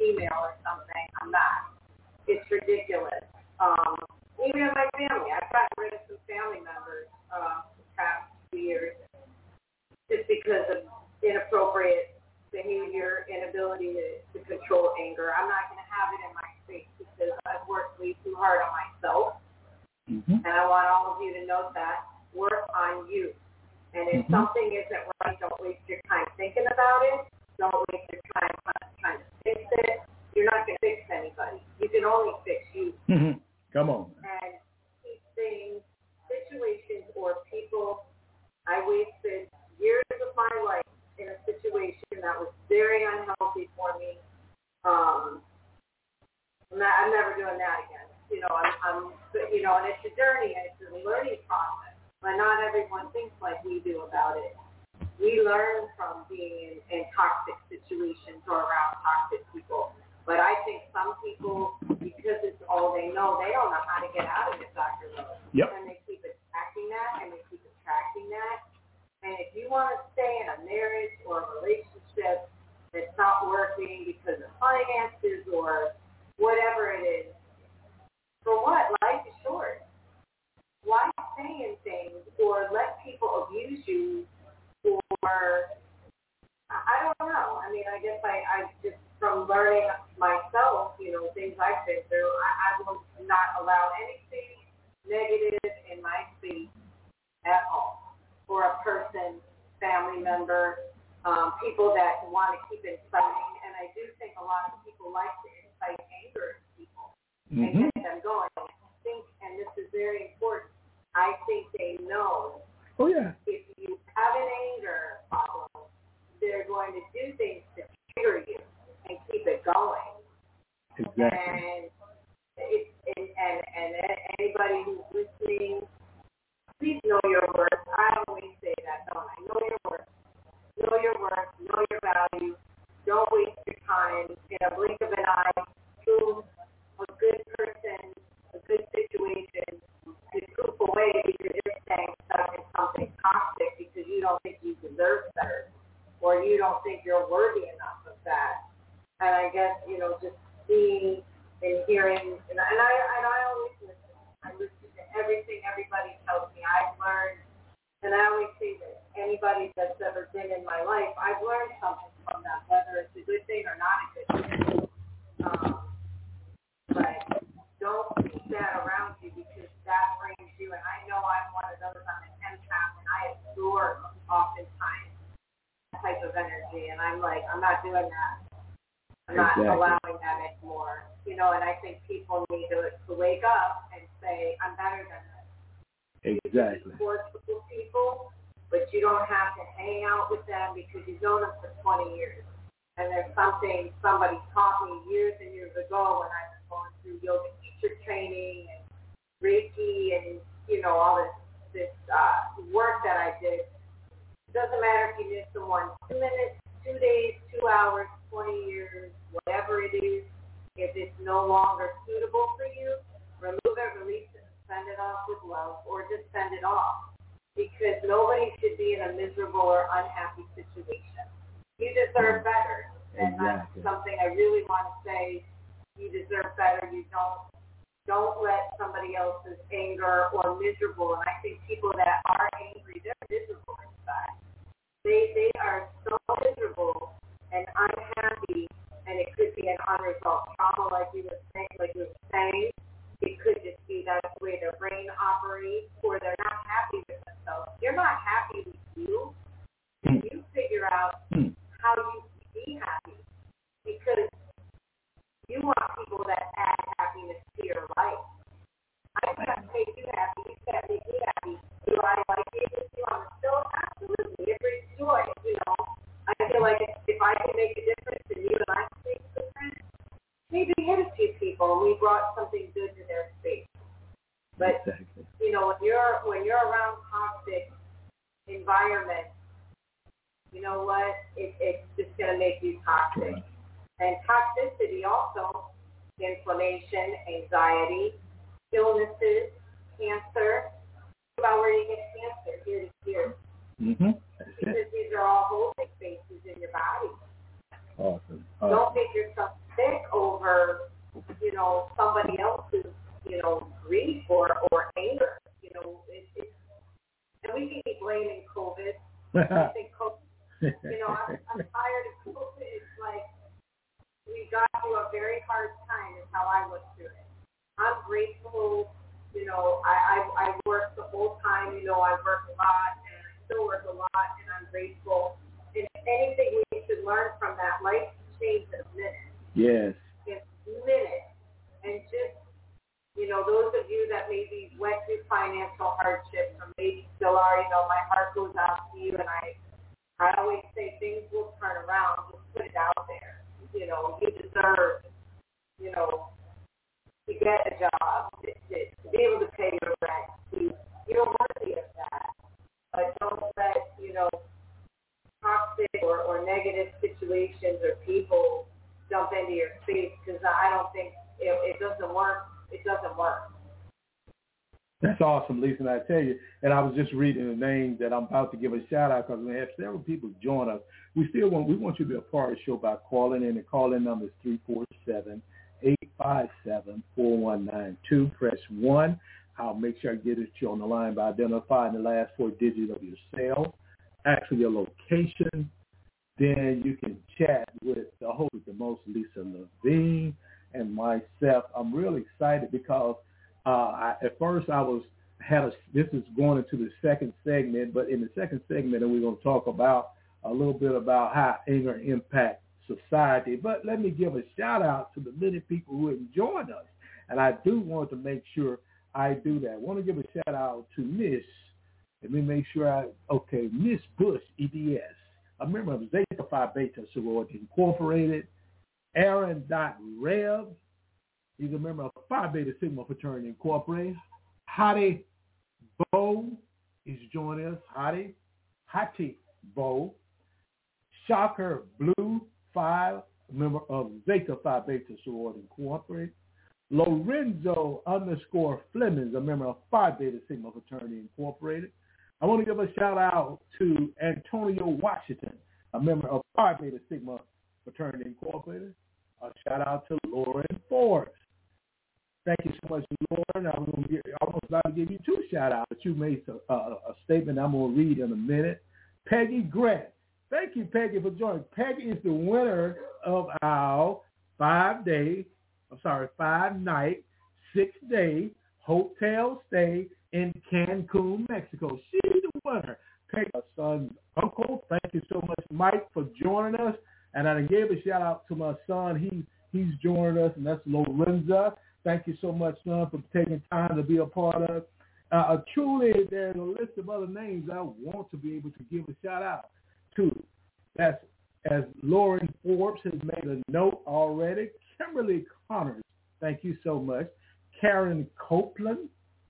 female or something. I'm not. It's ridiculous. Um, even in my family, I've gotten rid of some family members uh, the past few years just because of inappropriate behavior, inability to, to control anger. I'm not going to have it in my space because I've worked way too hard on myself. Mm-hmm. And I want all of you to know that. Work on you. And if mm-hmm. something isn't right, don't waste your time thinking about it. Don't waste your time trying to fix it. You're not going to fix anybody. You can only fix you. Mm-hmm. Come on. And keep things, situations, or people. I wasted years of my life in a situation that was very unhealthy for me. Um, I'm, not, I'm never doing that again. You know, I'm, I'm, you know, and it's a journey and it's a learning process. But not everyone thinks like we do about it. We learn from being in, in toxic situations or around toxic people. But I think some people, because it's all they know, they don't know how to get out of it, Doctor Rose. Yep. And they keep attacking that and they keep attracting that. And if you want to stay in a marriage or a relationship that's not working because of finances or whatever it is, for what? Life is short. Why stay in things or let people abuse you or, I don't know. I mean, I guess I, I just, from learning myself, you know, things I've been through, I, I will not allow anything negative in my space at all. For a person, family member, um, people that want to keep inciting, and I do think a lot of people like to incite anger in people mm-hmm. and get them going. I think, and this is very important, I think they know oh, yeah. if you have an anger problem, they're going to do things to trigger you and keep it going. Exactly. And, it's, and, and, and anybody who's listening, please know your worth. I always say that, don't I? Know your worth. Know your worth. Know your value. Don't waste your time. In a blink of an eye, choose a good person, a good situation, to poof away because you're staying stuck in something toxic because you don't think you deserve better or you don't think you're worthy enough of that. And I guess, you know, just seeing and hearing, and, and I and I always listen. I listen to everything everybody tells me. I've learned, and I always say this, anybody that's ever been in my life, I've learned something from them, whether it's a good thing or not a good thing. Um, but don't keep that around you because that brings you, and I know I'm one of those, I'm an empath, and I absorb oftentimes that type of energy, and I'm like, I'm not doing that. I'm not exactly. allowing that anymore. You know, and I think people need to, to wake up and say, I'm better than this. Exactly. You can support people, but you don't have to hang out with them because you've known them for twenty years. And there's something somebody taught me years and years ago when I was going through yoga teacher training and Reiki and, you know, all this, this uh, work that I did. It doesn't matter if you miss someone two minutes, two days, two hours, twenty years, whatever it is. If it's no longer suitable for you, remove it, release it, send it off with love, or just send it off. Because nobody should be in a miserable or unhappy situation. You deserve better. And exactly. that's something I really want to say. You deserve better. You don't don't let somebody else's anger or miserable. And I think people that are angry, they're miserable inside. They they are so miserable and unhappy, and it could be an unresolved trauma, like you were saying. Like you were saying, it could just be that's the way their brain operates, or they're not happy with themselves. You're not happy with you. And you figure out how you can be happy, because you want people that add happiness to your life. I can't make you happy. You can't make me happy. Do I like it with you on the show? Absolutely. It brings joy. You know, I feel like if I can make a difference and you and I can make a difference, maybe hit a few people and we brought something good to their space. But exactly. you know, when you're when you're around toxic environments, you know what? It, it's just going to make you toxic. And toxicity also, inflammation, anxiety, illnesses, cancer. About where you get cancer, here to here. Mm-hmm. Because these are all holding spaces in your body. Awesome. awesome. Don't make yourself sick over, you know, somebody else's, you know, grief or, or anger. You know, it, it, and we can keep blaming COVID. I think COVID, you know, I'm, I'm tired of COVID. It's like we got through a very hard time is how I look through it. I'm grateful, you know, I, I, I work the whole time, you know, I work a lot and I still work a lot and I'm grateful. And if anything we should learn from that, life can change in a minute. Yes. In a minute. And just, you know, those of you that maybe went through financial hardships or maybe still are, you know, my heart goes out to you and I I always say things will turn around. Just put it out there. You know, you deserve, you know, to get a job, to, to, to be able to pay your rent. You, you're worthy of that. But don't let, you know, toxic or, or negative situations or people jump into your face because I don't think it, it doesn't work. It doesn't work. That's awesome, Lisa, and I tell you, and I was just reading the names that I'm about to give a shout out because we have several people join us. We still want we want you to be a part of the show by calling in. The call-in number is three four seven, eight five seven, four one nine two. Press one. I'll make sure I get it to you on the line by identifying the last four digits of your cell, actually your location. Then you can chat with the host with the most, Lisa Levine, and myself. I'm really excited because Uh, I, at first, I was had a. This is going into the second segment, but in the second segment, we're going to talk about a little bit about how anger impacts society. But let me give a shout out to the many people who have joined us, and I do want to make sure I do that. I want to give a shout out to Miss. Let me make sure I okay, Miss Bush E D S, a member of Zeta Phi Beta Sorority Incorporated. Aaron Dot Rev. He's a member of Phi Beta Sigma Fraternity Incorporated. Hottie Bo is joining us. Hottie, Hottie Bo. Shocker Blue Five, a member of Zeta Phi Beta Sorority Incorporated. Lorenzo underscore Flemings, a member of Phi Beta Sigma Fraternity Incorporated. I want to give a shout out to Antonio Washington, a member of Phi Beta Sigma Fraternity Incorporated. A shout out to Lauren Forbes. Thank you so much, Lauren. I'm going to get, almost about to give you two shout-outs, but you made a, a, a statement I'm going to read in a minute. Peggy Grant. Thank you, Peggy, for joining. Peggy is the winner of our five-day, I'm sorry, five-night, six-day hotel stay in Cancun, Mexico. She's the winner. Peggy, my son's uncle. Thank you so much, Mike, for joining us. And I gave a shout-out to my son. He He's joined us, and that's Lorenza. Thank you so much, son, for taking time to be a part of. Uh, truly, there's a list of other names I want to be able to give a shout-out to. That's as Lauren Forbes has made a note already. Kimberly Connors, thank you so much. Karen Copeland,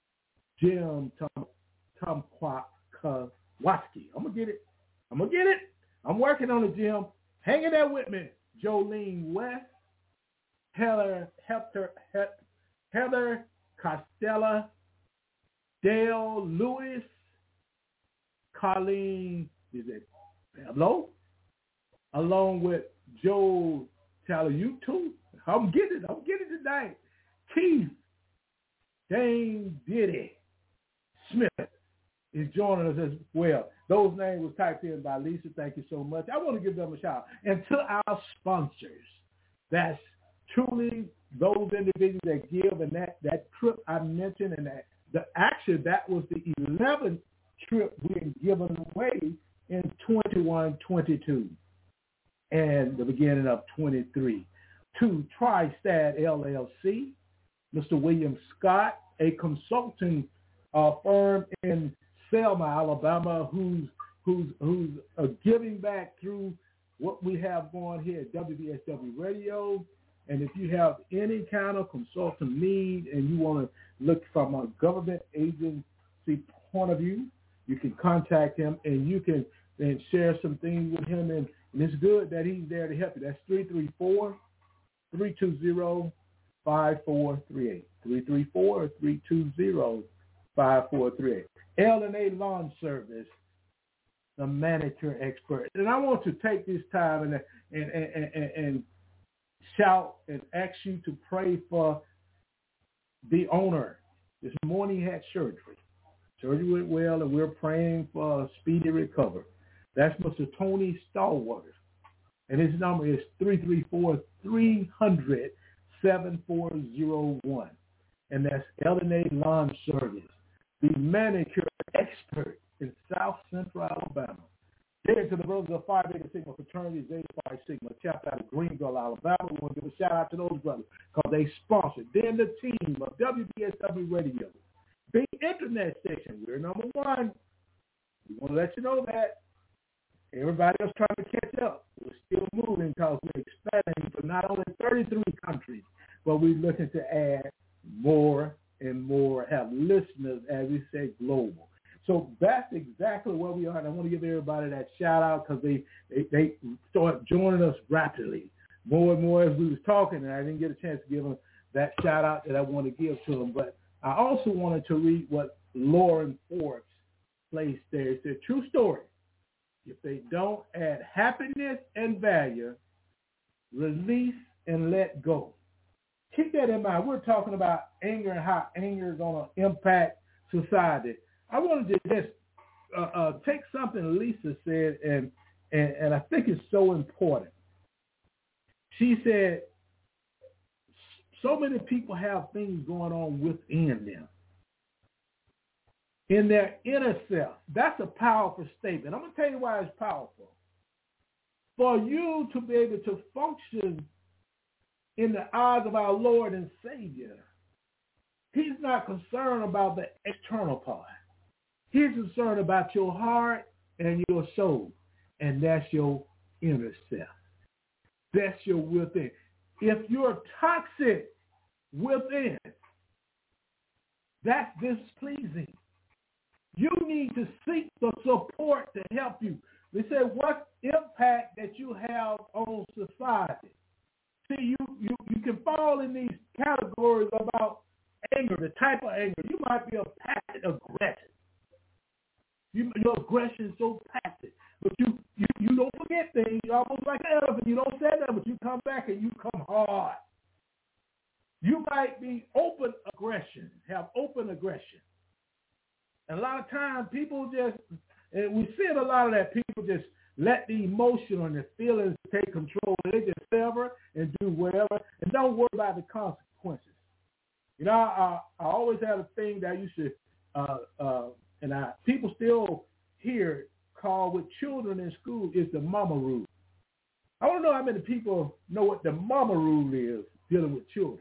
Jim Tom Tom Kowalski. I'm gonna get it. I'm gonna get it. I'm working on it, Jim. Hang in there with me. Jolene West, Heather Heather Heather Costello, Dale Lewis, Colleen, is it Pablo? Along with Joe Talayutu. I'm getting it. I'm getting it tonight. Keith Dane Diddy Smith is joining us as well. Those names was typed in by Lisa. Thank you so much. I want to give them a shout. And to our sponsors, that's truly those individuals that give, and that, that trip I mentioned, and that the actually that was the eleventh trip being given away in twenty-one twenty-two and the beginning of twenty-three. To TriStat L L C, Mister William Scott, a consulting uh, firm in Selma, Alabama, who's who's who's uh, giving back through what we have going here at W B S W Radio. And if you have any kind of consultant need and you want to look from a government agency point of view, you can contact him and you can and share some things with him. And, and it's good that he's there to help you. That's three three four, three two zero, five four three eight. three three four, three two zero, five four three eight. L and A Lawn Service, the manicure expert. And I want to take this time and and and, and, and shout and ask you to pray for the owner. This morning he had surgery. Surgery went well, and we're praying for a speedy recovery. That's Mister Tony Stallwater. And his number is three three four, three hundred, seven four zero one. And that's L and A Lawn Service, the manicure expert in South Central Alabama. Then to the brothers of Phi Beta Sigma Fraternity, Zeta Phi Sigma, chapter out of Greenville, Alabama. We want to give a shout out to those brothers because they sponsored. Then the team of W B S W Radio, the internet station. We're number one. We want to let you know that. Everybody else trying to catch up. We're still moving because we're expanding for not only thirty-three countries, but we're looking to add more and more, have listeners, as we say, global. So that's exactly where we are, and I want to give everybody that shout-out because they, they, they start joining us rapidly, more and more as we was talking, and I didn't get a chance to give them that shout-out that I want to give to them. But I also wanted to read what Lauren Forbes placed there. It's a true story. If they don't add happiness and value, release and let go. Keep that in mind. We're talking about anger and how anger is going to impact society. I wanted to just uh, uh, take something Lisa said, and, and, and I think it's so important. She said, so many people have things going on within them, in their inner self. That's a powerful statement. I'm going to tell you why it's powerful. For you to be able to function in the eyes of our Lord and Savior, he's not concerned about the external part. He's concerned about your heart and your soul, and that's your inner self. That's your within. If you're toxic within, that's displeasing. You need to seek the support to help you. They say, what impact that you have on society? See, you, you, you can fall in these categories about anger, the type of anger. You might be a passive aggressive. You, your aggression is so passive. But you, you, you don't forget things. You're almost like an elephant. You don't say that, but you come back and you come hard. You might be open aggression, have open aggression. And a lot of times people just, and we see a lot of that, people just let the emotion and the feelings take control. They just sever and do whatever and don't worry about the consequences. You know, I, I always had a thing that I used to, uh, uh, and I, people still hear called with children in school is the mama rule. I don't know how many people know what the mama rule is dealing with children.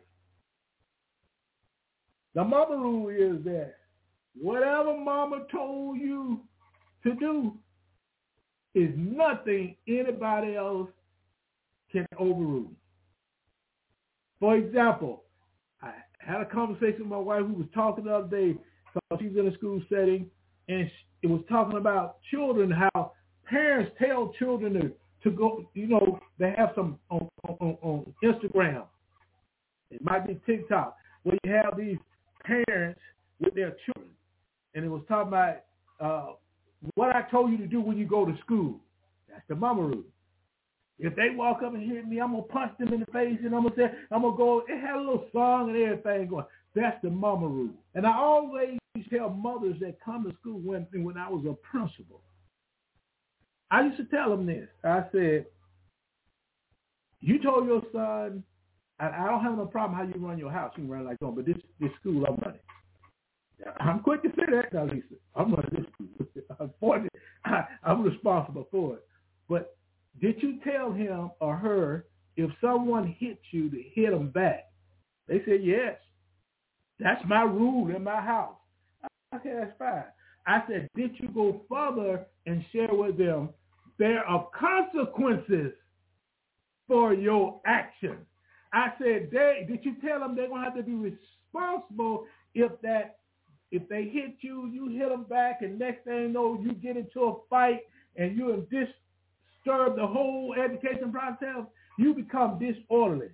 The mama rule is that whatever mama told you to do is nothing anybody else can overrule. For example, I had a conversation with my wife who was talking the other day because she's in a school setting, and it was talking about children, how parents tell children to, to go, you know, they have some on, on, on Instagram. It might be TikTok, where you have these parents with their children. And it was talking about uh, what I told you to do when you go to school. That's the mama rule. If they walk up and hit me, I'm going to punch them in the face, and I'm going to say, I'm going to go. It had a little song and everything going. That's the mama rule. And I always tell mothers that come to school when, when I was a principal. I used to tell them this. I said, you told your son, I, I don't have no problem how you run your house. You can run like that, but this, this school I'm running. I'm quick to say that now, Lisa. I'm running this school. Unfortunately, I, I'm responsible for it. But did you tell him or her if someone hits you to hit them back? They said, yes. That's my rule in my house. I said, that's fine. I said, did you go further and share with them there are consequences for your actions? I said, they, did you tell them they're going to have to be responsible if that if they hit you, you hit them back, and next thing you know, you get into a fight and you disturb the whole education process, you become disorderly.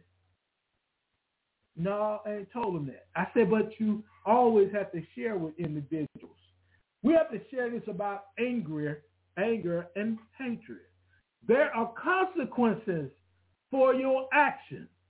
No, I ain't told them that. I said, but you always have to share with individuals. We have to share this about anger, anger and hatred. There are consequences for your actions.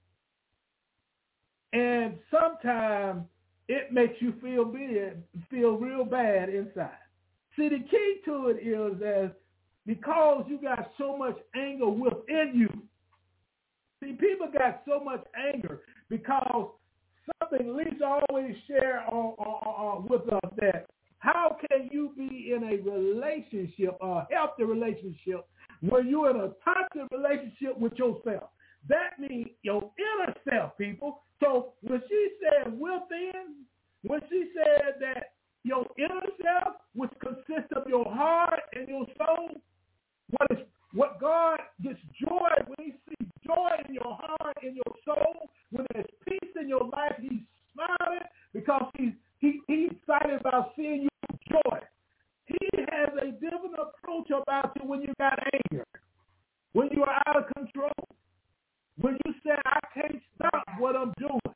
And sometimes it makes you feel bad, feel real bad inside. See, the key to it is that because you got so much anger within you. See, people got so much anger because something Lisa always share on, on, on with us that how can you be in a relationship, a healthy relationship, when you're in a toxic relationship with yourself? That means your inner self, people. So when she said within, when she said that your inner self, which consists of your heart and your soul, what is what God gets joy when he sees joy in your heart, in your soul, when there's peace in your life, he's smiling because he's he, he's excited about seeing you with joy. He has a different approach about you when you got anger, when you are out of control, when you say, I can't stop what I'm doing.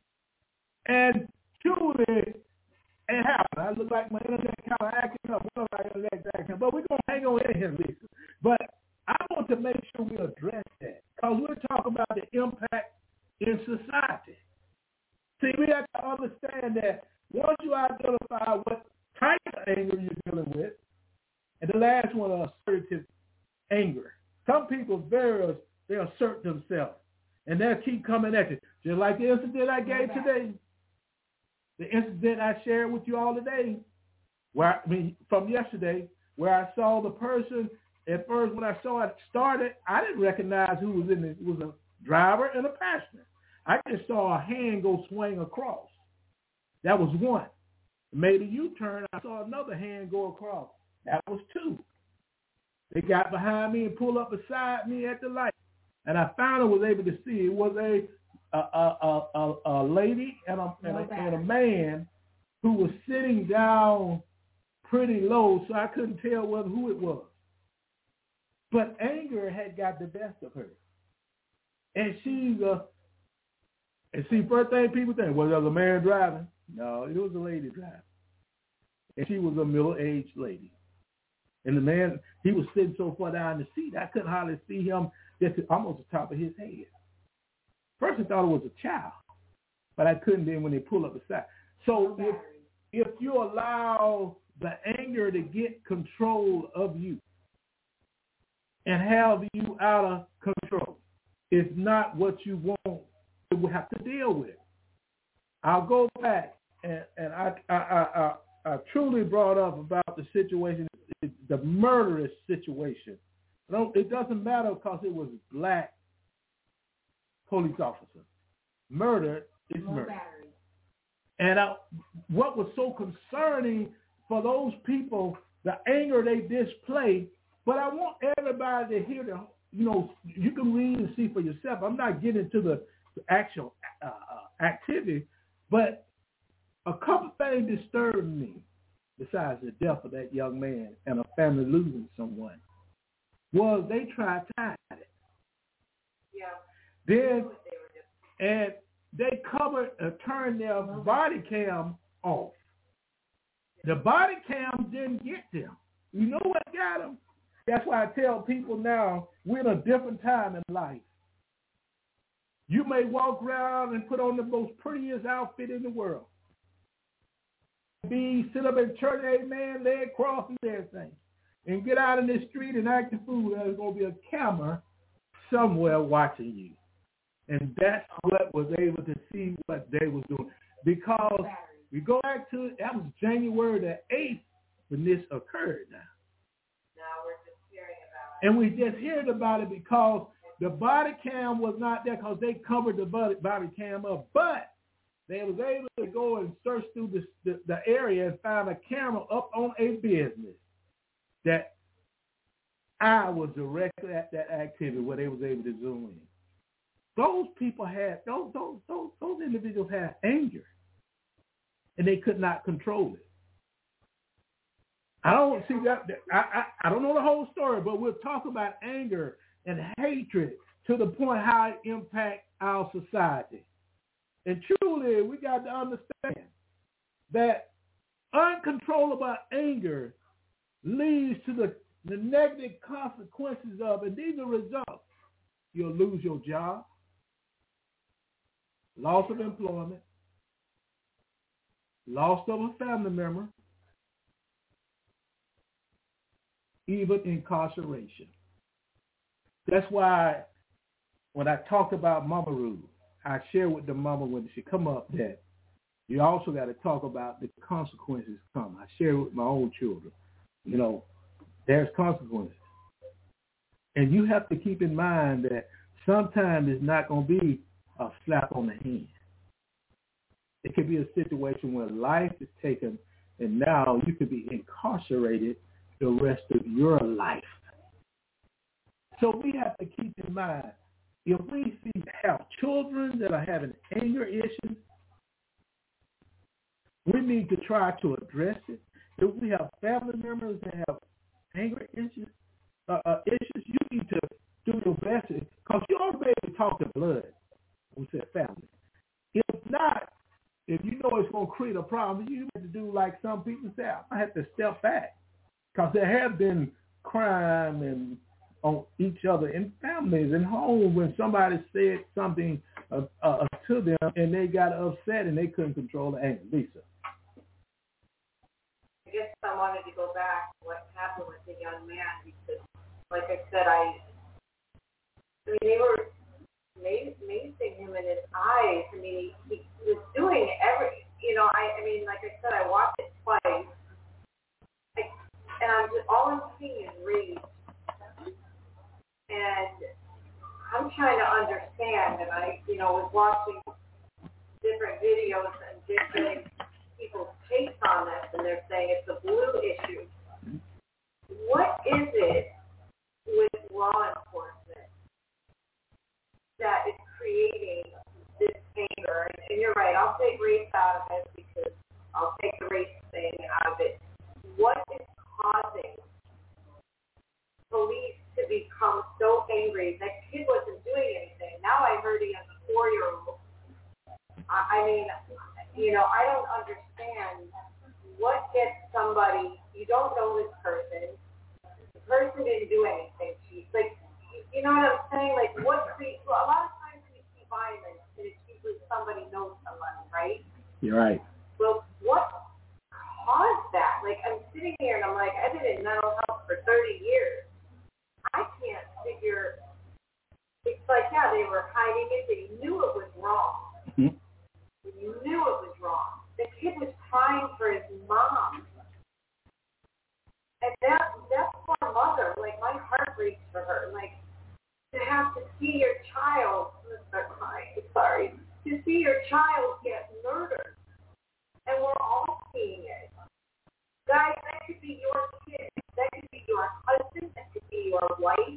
And truly, it happened. I look like my internet kind of acting up. One of my internet acting up. But we're going to hang on in here, Lisa. But I want to make sure we address that because we're talking about the impact in society. See, we have to understand that once you identify what type of anger you're dealing with, and the last one is assertive anger. Some people very they assert themselves, and they'll keep coming at you. Just like the incident I gave today, the incident I shared with you all today, where I mean from yesterday, where I saw the person. At first, when I saw it started, I didn't recognize who was in it. It was a driver and a passenger. I just saw a hand go swing across. That was one. Made a U-turn. I saw another hand go across. That was two. They got behind me and pulled up beside me at the light. And I finally was able to see it was a a a, a, a lady and a, and, a, and a man who was sitting down pretty low, so I couldn't tell whether who it was. But anger had got the best of her. And she's a, and see, first thing people think, was there a man driving? No, it was a lady driving. And she was a middle-aged lady. And the man, he was sitting so far down the seat, I couldn't hardly see him just almost the top of his head. First I thought it was a child, but I couldn't then when they pull up the side. So if, if you allow the anger to get control of you, and have you out of control, it's not what you want to have to deal with. I'll go back, and, and I, I, I, I truly brought up about the situation, the murderous situation. It doesn't matter because it was black police officer. Murder is murder. And I, what was so concerning for those people, the anger they display. But I want everybody to hear the, you know, you can read and see for yourself. I'm not getting to the actual uh, activity, but a couple things disturbed me besides the death of that young man and a family losing someone was they tried to hide it. Yeah. Then, and they covered, uh, turned their body cam off. The body cam didn't get them. You know what got them? That's why I tell people now, we're in a different time in life. You may walk around and put on the most prettiest outfit in the world. Be sit up in church, amen, leg crossed and everything. And get out in the street and act the fool. There's going to be a camera somewhere watching you. And that's what was able to see what they was doing. Because we go back to, that was January the eighth when this occurred now. Now we're just hearing about it. And we just heard about it because the body cam was not there because they covered the body, body cam up. But they was able to go and search through the, the, the area and find a camera up on a business that I was directly at that activity where they was able to zoom in. Those people had, those, those, those, those individuals had anger, and they could not control it. I don't see that. I, I, I don't know the whole story, but we'll talk about anger and hatred to the point how it impacts our society. And truly, we got to understand that uncontrollable anger leads to the, the negative consequences of, and these are results. You'll lose your job. loss of employment, loss of a family member, even incarceration. That's why when I talk about Mama Ruth, I share with the mama when she come up that you also got to talk about the consequences come. I share with my own children. You know, there's consequences. And you have to keep in mind that sometimes it's not going to be a slap on the hand. It could be a situation where life is taken and now you could be incarcerated the rest of your life. So we have to keep in mind, if we see have children that are having anger issues, we need to try to address it. If we have family members that have anger issues, uh, uh, issues, you need to do your best because you already talk to blood. We said family. If not, if you know it's going to create a problem, you have to do like some people say, I have to step back because there have been crime and on each other in families and homes when somebody said something uh, uh, to them and they got upset and they couldn't control the anger. Lisa. I guess I wanted to go back to what happened with the young man because, like I said, I, I mean, they were amazing him in his eyes. I mean, he, he was doing every, you know, I, I mean, like I said, I watched it twice, I, and I'm just, all I'm seeing is rage. And I'm trying to understand, and I, you know, was watching different videos and different people's takes on this, and they're saying it's a blue issue. What is it with law enforcement that is creating this anger? And, and you're right, I'll take race out of it because I'll take the race thing out of it. What is causing police to become so angry? That kid wasn't doing anything. Now I heard he has a four-year-old. I, I mean, you know, I don't understand what gets somebody, you don't know this person, the person didn't do anything. She's like, you know what I'm saying? Like, what creates, well, a lot of times we see violence, and it's usually somebody knows somebody, right? You're right. Well, what caused that? Like, I'm sitting here and I'm like, I've been in mental health for thirty years. I can't figure, it's like, yeah, they were hiding it. They knew it was wrong. Mm-hmm. They knew it was wrong. The kid was crying for his mom. And that, that poor mother, like, my heart breaks for her. Like, to have to see your child, I'm going to start crying, sorry, to see your child get murdered. And we're all seeing it. Guys, that could be your kid. That could be your husband. That could be your wife.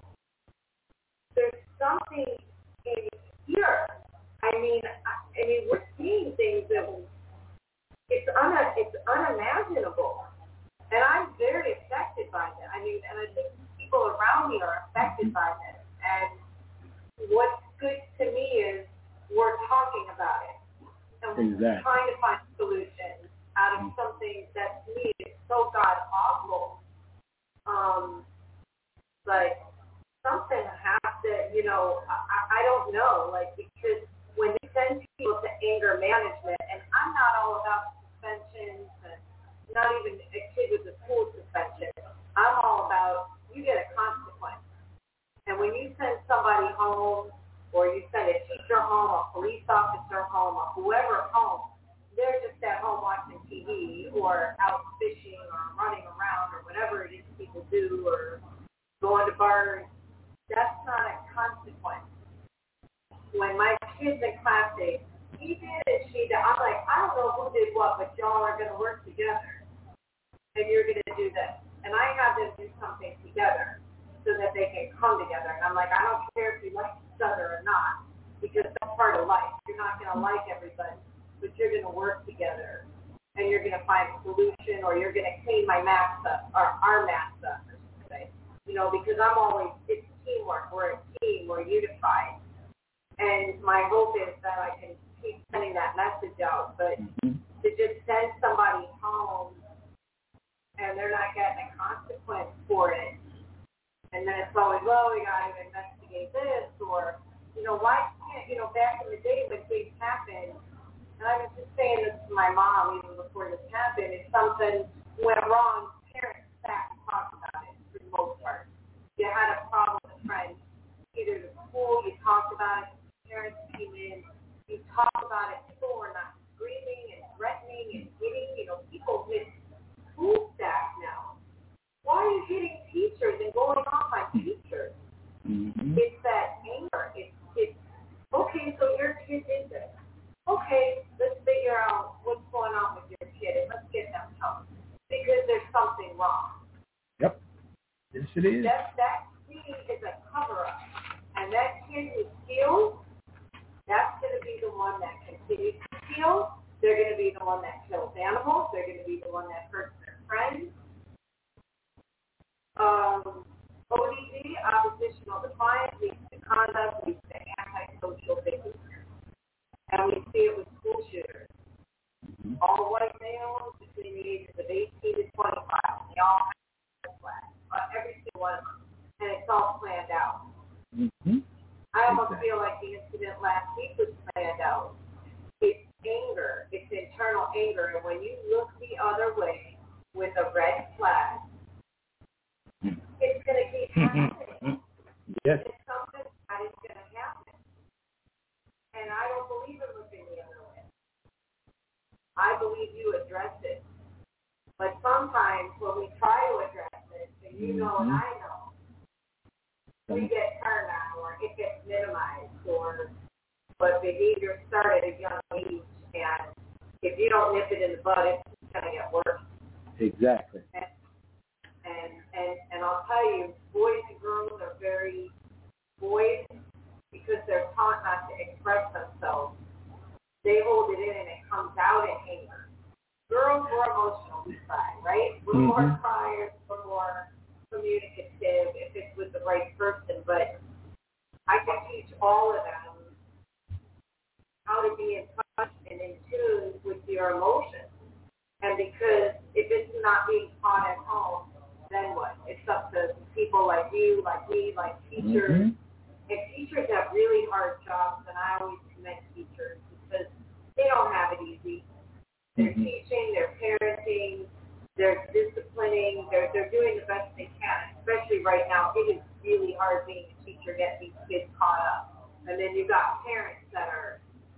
There's something in here. I mean, I, I mean, we're seeing things that it's un, it's unimaginable, and I'm very affected by that. I mean, and I think people around me are affected by this. And what's good to me is we're talking about it, and we're exactly. trying to find solutions out of something that to me is so god awful. Um, but something has to, you know, I, I don't know, like, because when they send people to anger management, and I'm not all about suspensions and not even a kid with a school suspension. I'm all about you get a consequence. And when you send somebody home, or you send a teacher home, a police officer home, or whoever home, they're just at home watching T V or out fishing or running around or whatever it is people do or going to bars. That's not a consequence. When my kids in class say, he did it, she did, I'm like, I don't know who did what, but y'all are going to work together. And you're going to do this. And I have them do something together so that they can come together. And I'm like, I don't care if you like each other or not, because that's part of life. You're not going to like everybody, but you're going to work together. And you're going to find a solution, or you're going to clean my math up, or our math up, or something. You know, because I'm always, it's teamwork. We're a team. We're unified. And my hope is that I can keep sending that message out. But mm-hmm. to just send somebody home and they're not getting a consequence for it, and then it's always, well, we got to investigate this, or, you know, why can't, you know, back in the day when things happened, and I was just saying this to my mom even before this happened, if something went wrong, parents sat and talked about it for the most part. You had a problem with a friend, either the school, you talked about it, parents came in, you talked about it, people were not screaming and threatening and hitting, you know, people hit school staff now. Why are you hitting teachers and going off on teachers? Mm-hmm. It's that anger. It's, it's, okay, so your kid did this. Okay, let's figure out what's going on with your kid and let's get them help. Because there's something wrong. Yep. Yes, it is. That, that scene is a cover-up. And that kid who steals, that's going to be the one that continues to steal. They're going to be the one that kills animals. They're going to be the one that hurts their friends. Um, O D D, oppositional defiance, leads to conduct, leads to antisocial behavior. And we see it with school shooters. Mm-hmm. All white males between the ages of eighteen to twenty-five. They all have a flag. Uh, every single one of them. And it's all planned out. Mm-hmm. I almost exactly. feel like the incident last week was planned out. It's anger. It's internal anger. And when you look the other way with a red flag, mm-hmm. it's going to keep happening. Yes. It's something that is going to happen. And I don't believe in looking the other way. I believe you address it. But sometimes when we try to address it, and you know mm-hmm. and I know, we get turned on or it gets minimized or but behavior start at a young age. And if you don't nip it in the bud, it's going to get worse. Exactly. And, and, and, and I'll tell you, boys and girls are very boys because they're taught not to express themselves. They hold it in and it comes out in anger. Girls were emotional inside, right? We're mm-hmm. more criers, we're more communicative if it's with the right person, but I can teach all of them how to be in touch and in tune with your emotions. And because if it's not being taught at home, then what? It's up to people like you, like me, like teachers. Mm-hmm. And teachers have really hard jobs, and I always commend teachers because they don't have it easy. They're mm-hmm. teaching, they're parenting, they're disciplining, they're they're doing the best they can. Especially right now, it is really hard being a teacher, getting these kids caught up. And then you've got parents that are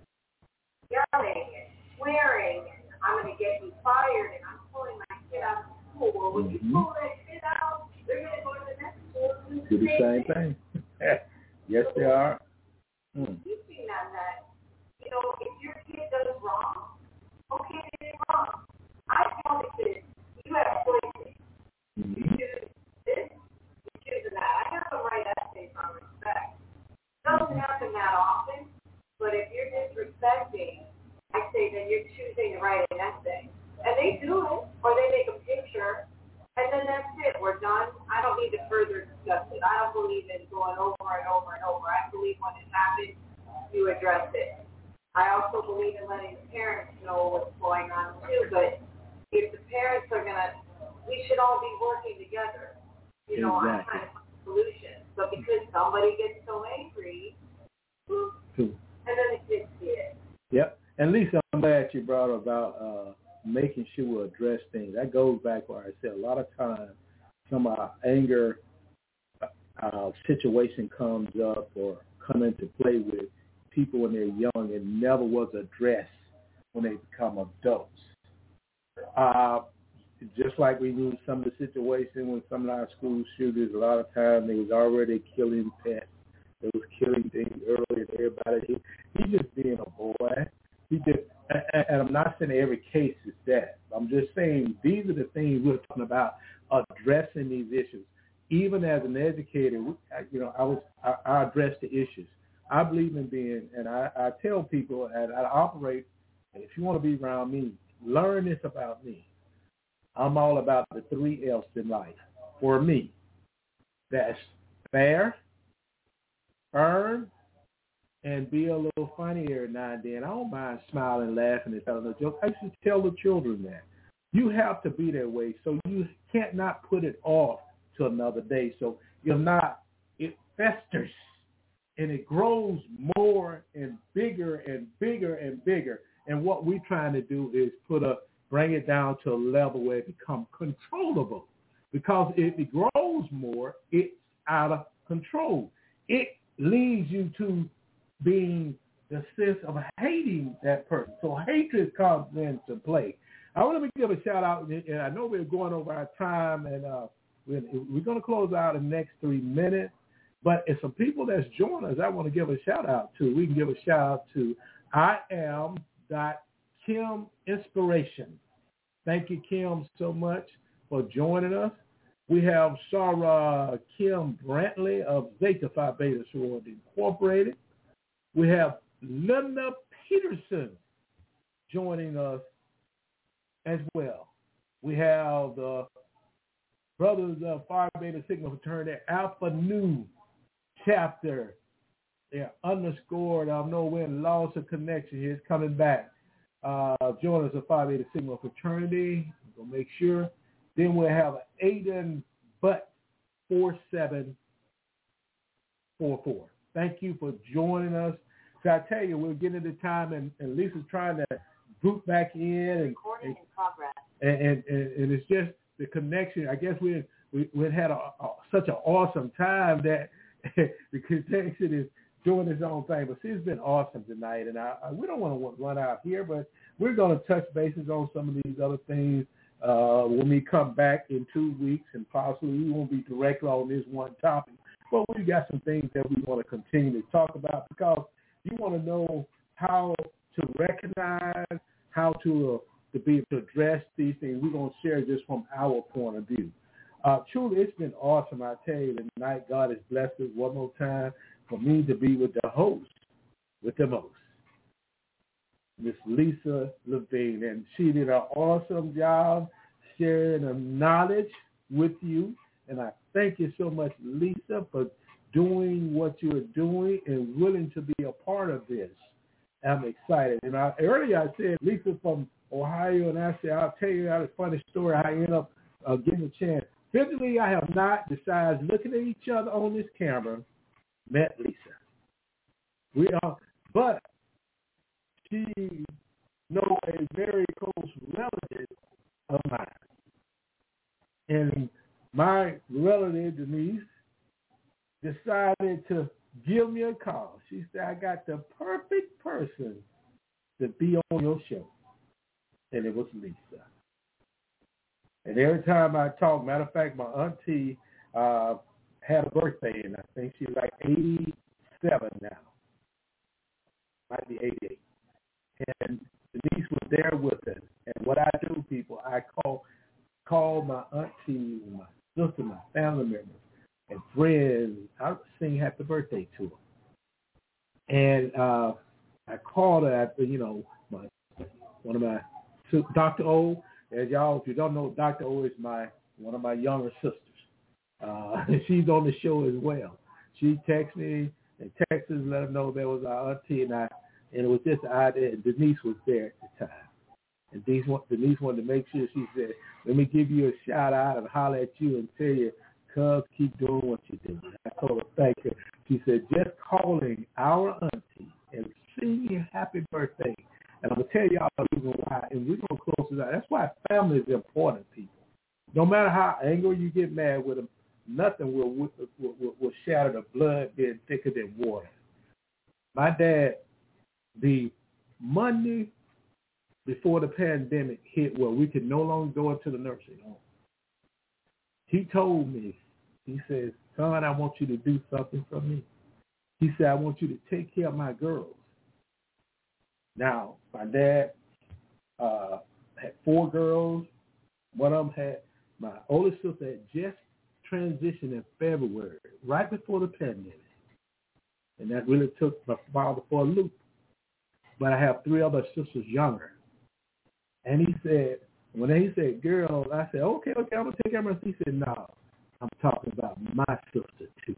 yelling and swearing, and I'm going to get you fired, and I'm pulling my kid out of school. Well, when mm-hmm. you pull that kid out, they're going to go to the next school and do the, do the same, same thing. thing. Yes, so they are. Mm. Teaching them that, you know, if your kid does wrong, okay, they did wrong. I tell the kids, you have choices. Mm-hmm. You choose this, you choose that. I have to write essays on respect. It doesn't happen that often, but if you're disrespecting, I say then you're choosing to write an essay. And they do it, or they make a picture, and then that's it. We're done. I don't need to further discuss it. I don't believe in going over and over and over. I believe when it happens, you address it. I also believe in letting the parents know what's going on too, but if the parents are going to, we should all be working together, you know, exactly. on trying to find solutions. But because somebody gets so angry, whoop, and then the kids see it. Yep. And Lisa, I'm glad you brought about uh, making sure we address things. That goes back where I said a lot of times some of our anger uh, situation comes up or come into play with people when they're young and never was addressed when they become adults. Uh, just like we knew some of the situation with some of our school shooters, a lot of times they was already killing pets. They was killing things early and everybody. He, he just being a boy. He just, and, and I'm not saying every case is that. I'm just saying these are the things we're talking about, addressing these issues. Even as an educator, you know, I was I, I address the issues. I believe in being, and I, I tell people, and I operate, and if you want to be around me, learn this about me. I'm all about the three F's in life. For me, that's fair, earn, and be a little funny every now and then. I don't mind smiling, laughing, and telling a joke. I used to tell the children that. You have to be that way, so you can't not put it off to another day. So you're not, it festers. and it grows more and bigger and bigger and bigger. And what we're trying to do is put a bring it down to a level where it becomes controllable. Because if it grows more, it's out of control. It leads you to being the sense of hating that person. So hatred comes into play. I want to give a shout out, and I know we're going over our time, and uh, we're, we're going to close out in the next three minutes. But if some people that's joined us, I want to give a shout out to. We can give a shout out to I am dot Kim Inspiration. Thank you, Kim, so much for joining us. We have Sarah Kim Brantley of Zeta Phi Beta Sorority Incorporated. We have Linda Peterson joining us as well. We have the Brothers of Phi Beta Sigma Fraternity Alpha Nu chapter. They're underscored. I know when loss of connection here is coming back. Uh, join us at Phi Beta Sigma Fraternity. We'll make sure. Then we'll have Aiden Butt four seven four four. Thank you for joining us. So I tell you, we're getting into time, and, and Lisa's trying to group back in. And, Recording in progress. And, and, and, and it's just the connection. I guess we we, we had a, a, such an awesome time that the connection is doing its own thing. But see, it's been awesome tonight, and I, I, we don't want to run out here, but we're going to touch bases on some of these other things uh, when we come back in two weeks, and possibly we won't be directly on this one topic. But we got some things that we want to continue to talk about, because you want to know how to recognize, how to uh, to be able to address these things. We're going to share just from our point of view. Uh, truly, it's been awesome. I tell you, tonight God has blessed us one more time for me to be with the host, with the most, Miss Lisa Levine. And she did an awesome job sharing the knowledge with you. And I thank you so much, Lisa, for doing what you're doing and willing to be a part of this. I'm excited. And I, earlier I said Lisa from Ohio, and I said, I'll tell you a funny story how I ended up uh, getting a chance. Physically, I have not, besides looking at each other on this camera, met Lisa. We are, but she knows a very close relative of mine. And my relative, Denise, decided to give me a call. She said, I got the perfect person to be on your show. And it was Lisa. And every time I talk, matter of fact, my auntie uh, had a birthday, and I think she's like eighty-seven now. Might be eighty-eight. And Denise was there with us. And what I do, people, I call call my auntie, my sister, my family members, and friends. I sing happy birthday to her. And uh, I called her after, you know, my one of my, Doctor O, as y'all, if you don't know, Doctor O is my one of my younger sisters. Uh, she's on the show as well. She texted me and texted, let her know there was our auntie, and I, and it was just I, and Denise was there at the time. And Denise, Denise wanted to make sure, she said, let me give you a shout out and holler at you and tell you, cuz, keep doing what you do. I told her thank you. She said, just calling our auntie and singing happy birthday. And I'm going to tell y'all the reason why, and we're going to close this out. That's why family is important, people. No matter how angry you get mad with them, nothing will, will, will, will shatter the blood being thicker than water. My dad, the Monday before the pandemic hit, where we could no longer go into the nursing home, he told me, he says, son, I want you to do something for me. He said, I want you to take care of my girls. Now, my dad uh, had four girls. One of them had, my oldest sister had just transitioned in February, right before the pandemic. And that really took my father for a loop. But I have three other sisters younger. And he said, when he said girls, I said, okay, okay, I'm going to take care of my sister. He said, no, I'm talking about my sister too.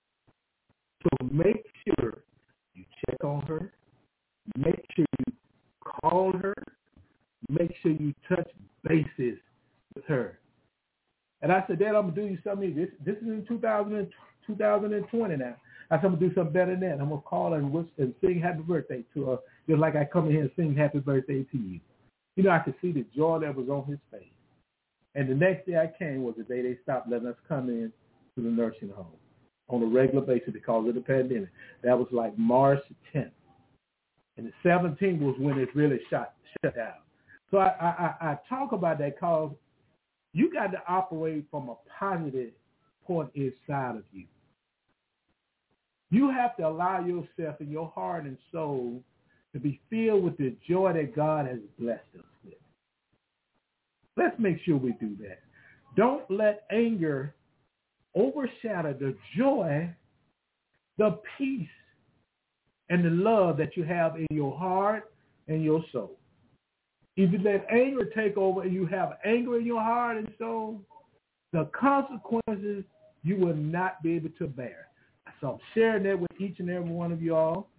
So make sure you check on her. Make sure you call her. Make sure you touch bases with her. And I said, Dad, I'm going to do you something. This, this is in two thousand, two thousand twenty now. I said, I'm going to do something better than that. I'm going to call her and, wish, and sing happy birthday to her, just like I come in here and sing happy birthday to you. You know, I could see the joy that was on his face. And the next day I came was the day they stopped letting us come in to the nursing home on a regular basis because of the pandemic. That was like March tenth. And the seventeenth was when it really shut, shut down. So I, I, I talk about that because you got to operate from a positive point inside of you. You have to allow yourself and your heart and soul to be filled with the joy that God has blessed us with. Let's make sure we do that. Don't let anger overshadow the joy, the peace, and the love that you have in your heart and your soul. If you let anger take over and you have anger in your heart and soul, the consequences you will not be able to bear. So I'm sharing that with each and every one of y'all.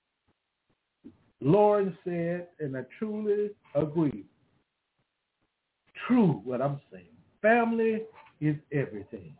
Lauren said, and I truly agree, true what I'm saying. Family is everything.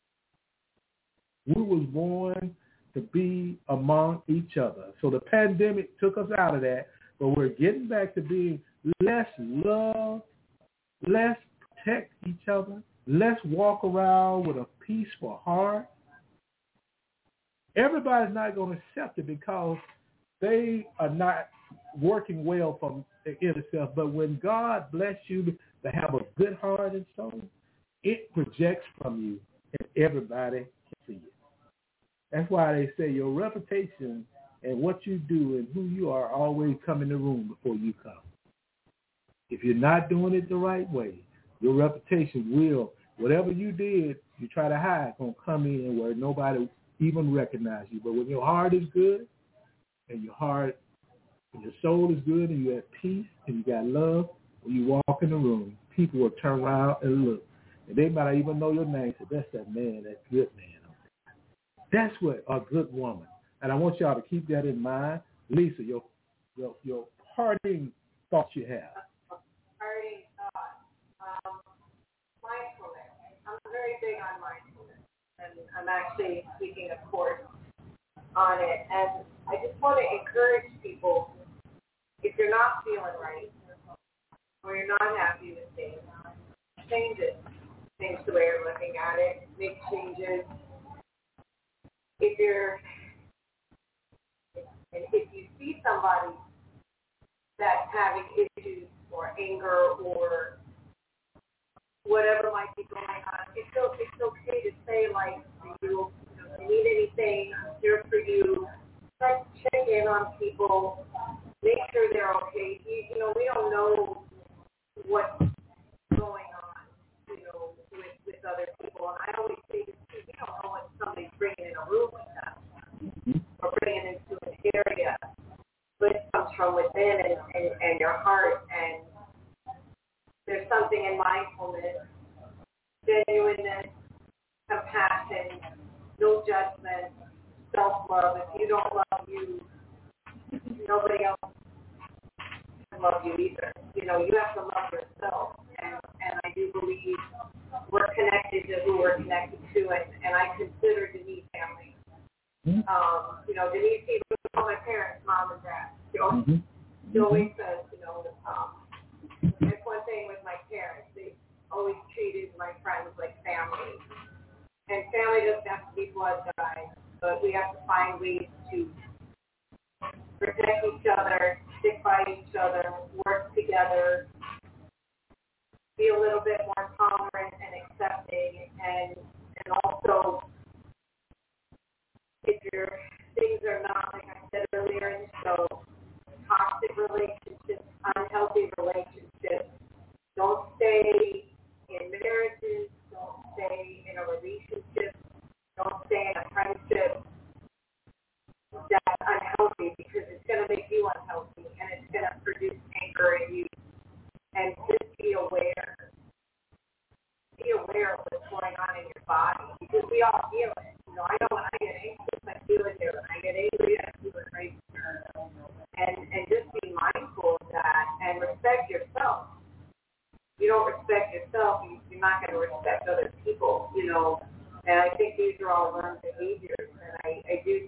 We was born to be among each other. So the pandemic took us out of that, but we're getting back to being less love, less protect each other, less walk around with a peaceful heart. Everybody's not going to accept it because they are not working well from the inner self. But when God bless you to have a good heart and soul, it projects from you and everybody can see it. That's why they say your reputation and what you do and who you are always come in the room before you come. If you're not doing it the right way, your reputation will, whatever you did, you try to hide, going to come in where nobody even recognize you. But when your heart is good and your heart and your soul is good and you have peace and you got love, when you walk in the room, people will turn around and look. And they might not even know your name. So that's that man, that good man. That's what a good woman. And I want y'all to keep that in mind. Lisa, your your, your parting thoughts you have. Parting thoughts. Um, mindfulness. I'm very big on mindfulness. And I'm actually taking a course on it. And I just want to encourage people, if you're not feeling right or you're not happy with things, change it. Change the way you're looking at it. Make changes. If you're, and if you see somebody that's having issues or anger or whatever might be going on, it's, it's okay to say, like, you, if you need anything, I'm here for you. Try to check in on people, make sure they're okay. You, you know, we don't know what's going on, you know, with, with other people. And I always say, we don't know what somebody's bringing in a room with them or bringing into an area. But it comes from within and, and, and your heart. And there's something in mindfulness, genuineness, compassion, no judgment, self-love. If you don't love you, nobody else can love you either. You know, you have to love yourself. And, and I do believe we're connected to who we're connected to. And, and I consider Denise family. Um, you know, Denise even called my parents mom and dad. She always, mm-hmm. she always says, you know, um, that's one thing with my parents. They always treated my friends like family. And family doesn't have to be blood ties, but we have to find ways to protect each other, stick by each other, work together, be a little bit more tolerant and accepting, and and also if your things are not, like I said earlier in the show, toxic relationships, unhealthy relationships, don't stay in marriages, don't stay in a relationship, don't stay in a friendship that's unhealthy, because it's going to make you unhealthy and it's going to produce anger in you. And just be aware. Be aware of what's going on in your body, because we all feel it. You know, I know when I get anxious, I feel it there. When I get angry, I feel it right there. And, and just be mindful of that and respect yourself. If you don't respect yourself, you're not going to respect other people, you know. And I think these are all learned behaviors. And I, I do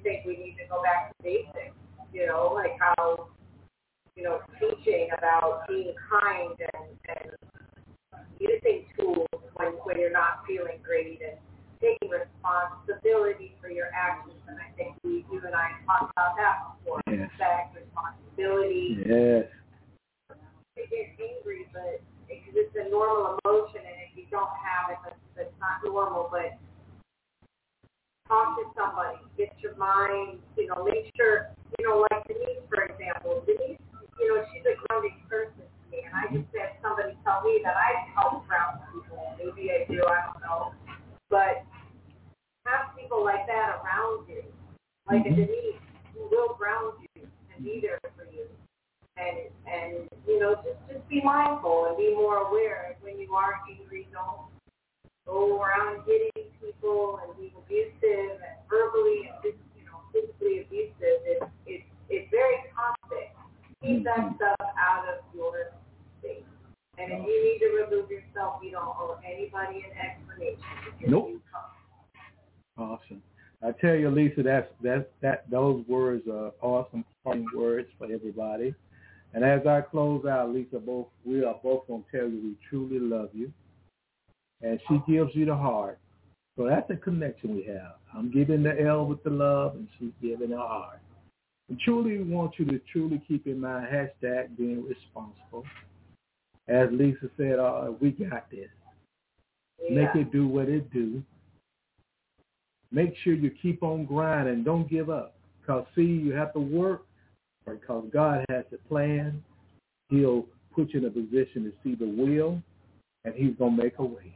like how, you know, teaching about being kind and, and using tools when, when you're not feeling great and taking responsibility for your actions. And I think we, you and I talked about that before. Yes. Respect, responsibility. Yes. You get angry, but because it's a normal emotion, and if you don't have it, that's, that's not normal. But talk to somebody, get your mind, you know, make sure, you know, like Denise, for example. Denise, you know, she's a grounding person to me, and I just had somebody tell me that I help ground people. Maybe I do, I don't know. But have people like that around you, like mm-hmm. a Denise, who will ground you and be there for you. And, and you know, just, just be mindful and be more aware. When you are angry, don't go around hitting people and being abusive and verbally and just, you know, physically abusive. It's, it's, it's very toxic. Keep that stuff out of your space. And if you need to remove yourself, you don't owe anybody an explanation. Nope. Awesome. I tell you, Lisa, that's that that those words are awesome, awesome words for everybody. And as I close out, Lisa, both we are both going to tell you we truly love you, and she gives you the heart. So that's a connection we have. I'm giving the L with the love, and she's giving the heart. And truly want you to truly keep in mind hashtag being responsible. As Lisa said, uh, we got this. Yeah. Make it do what it do. Make sure you keep on grinding. Don't give up. Because, see, you have to work because God has a plan. He'll put you in a position to see the will, and he's going to make a way.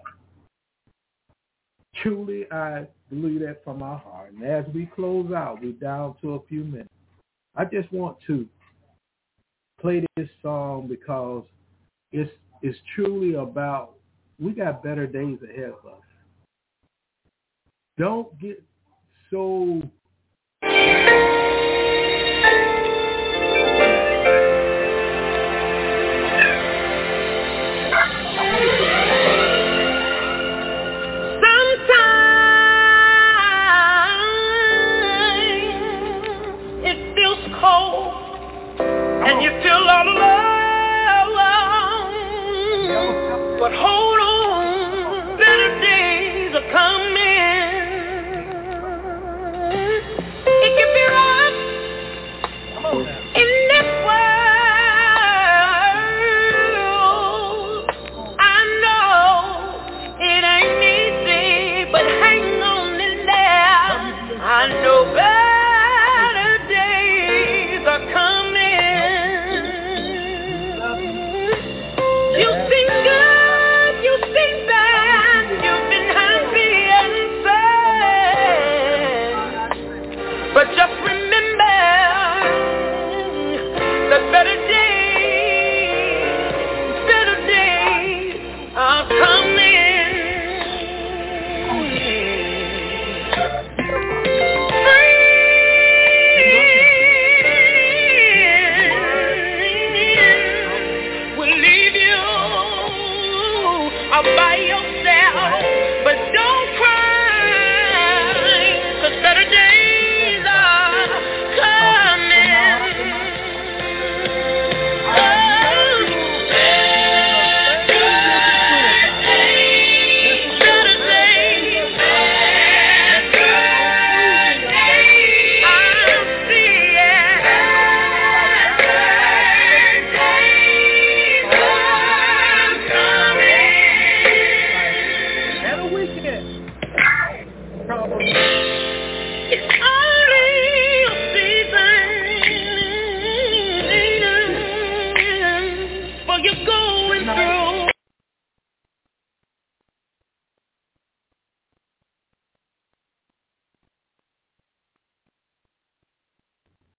Truly, I believe that from our heart. And as we close out, we're down to a few minutes. I just want to play this song because it's it's truly about, we got better days ahead of us. Don't get so... But hold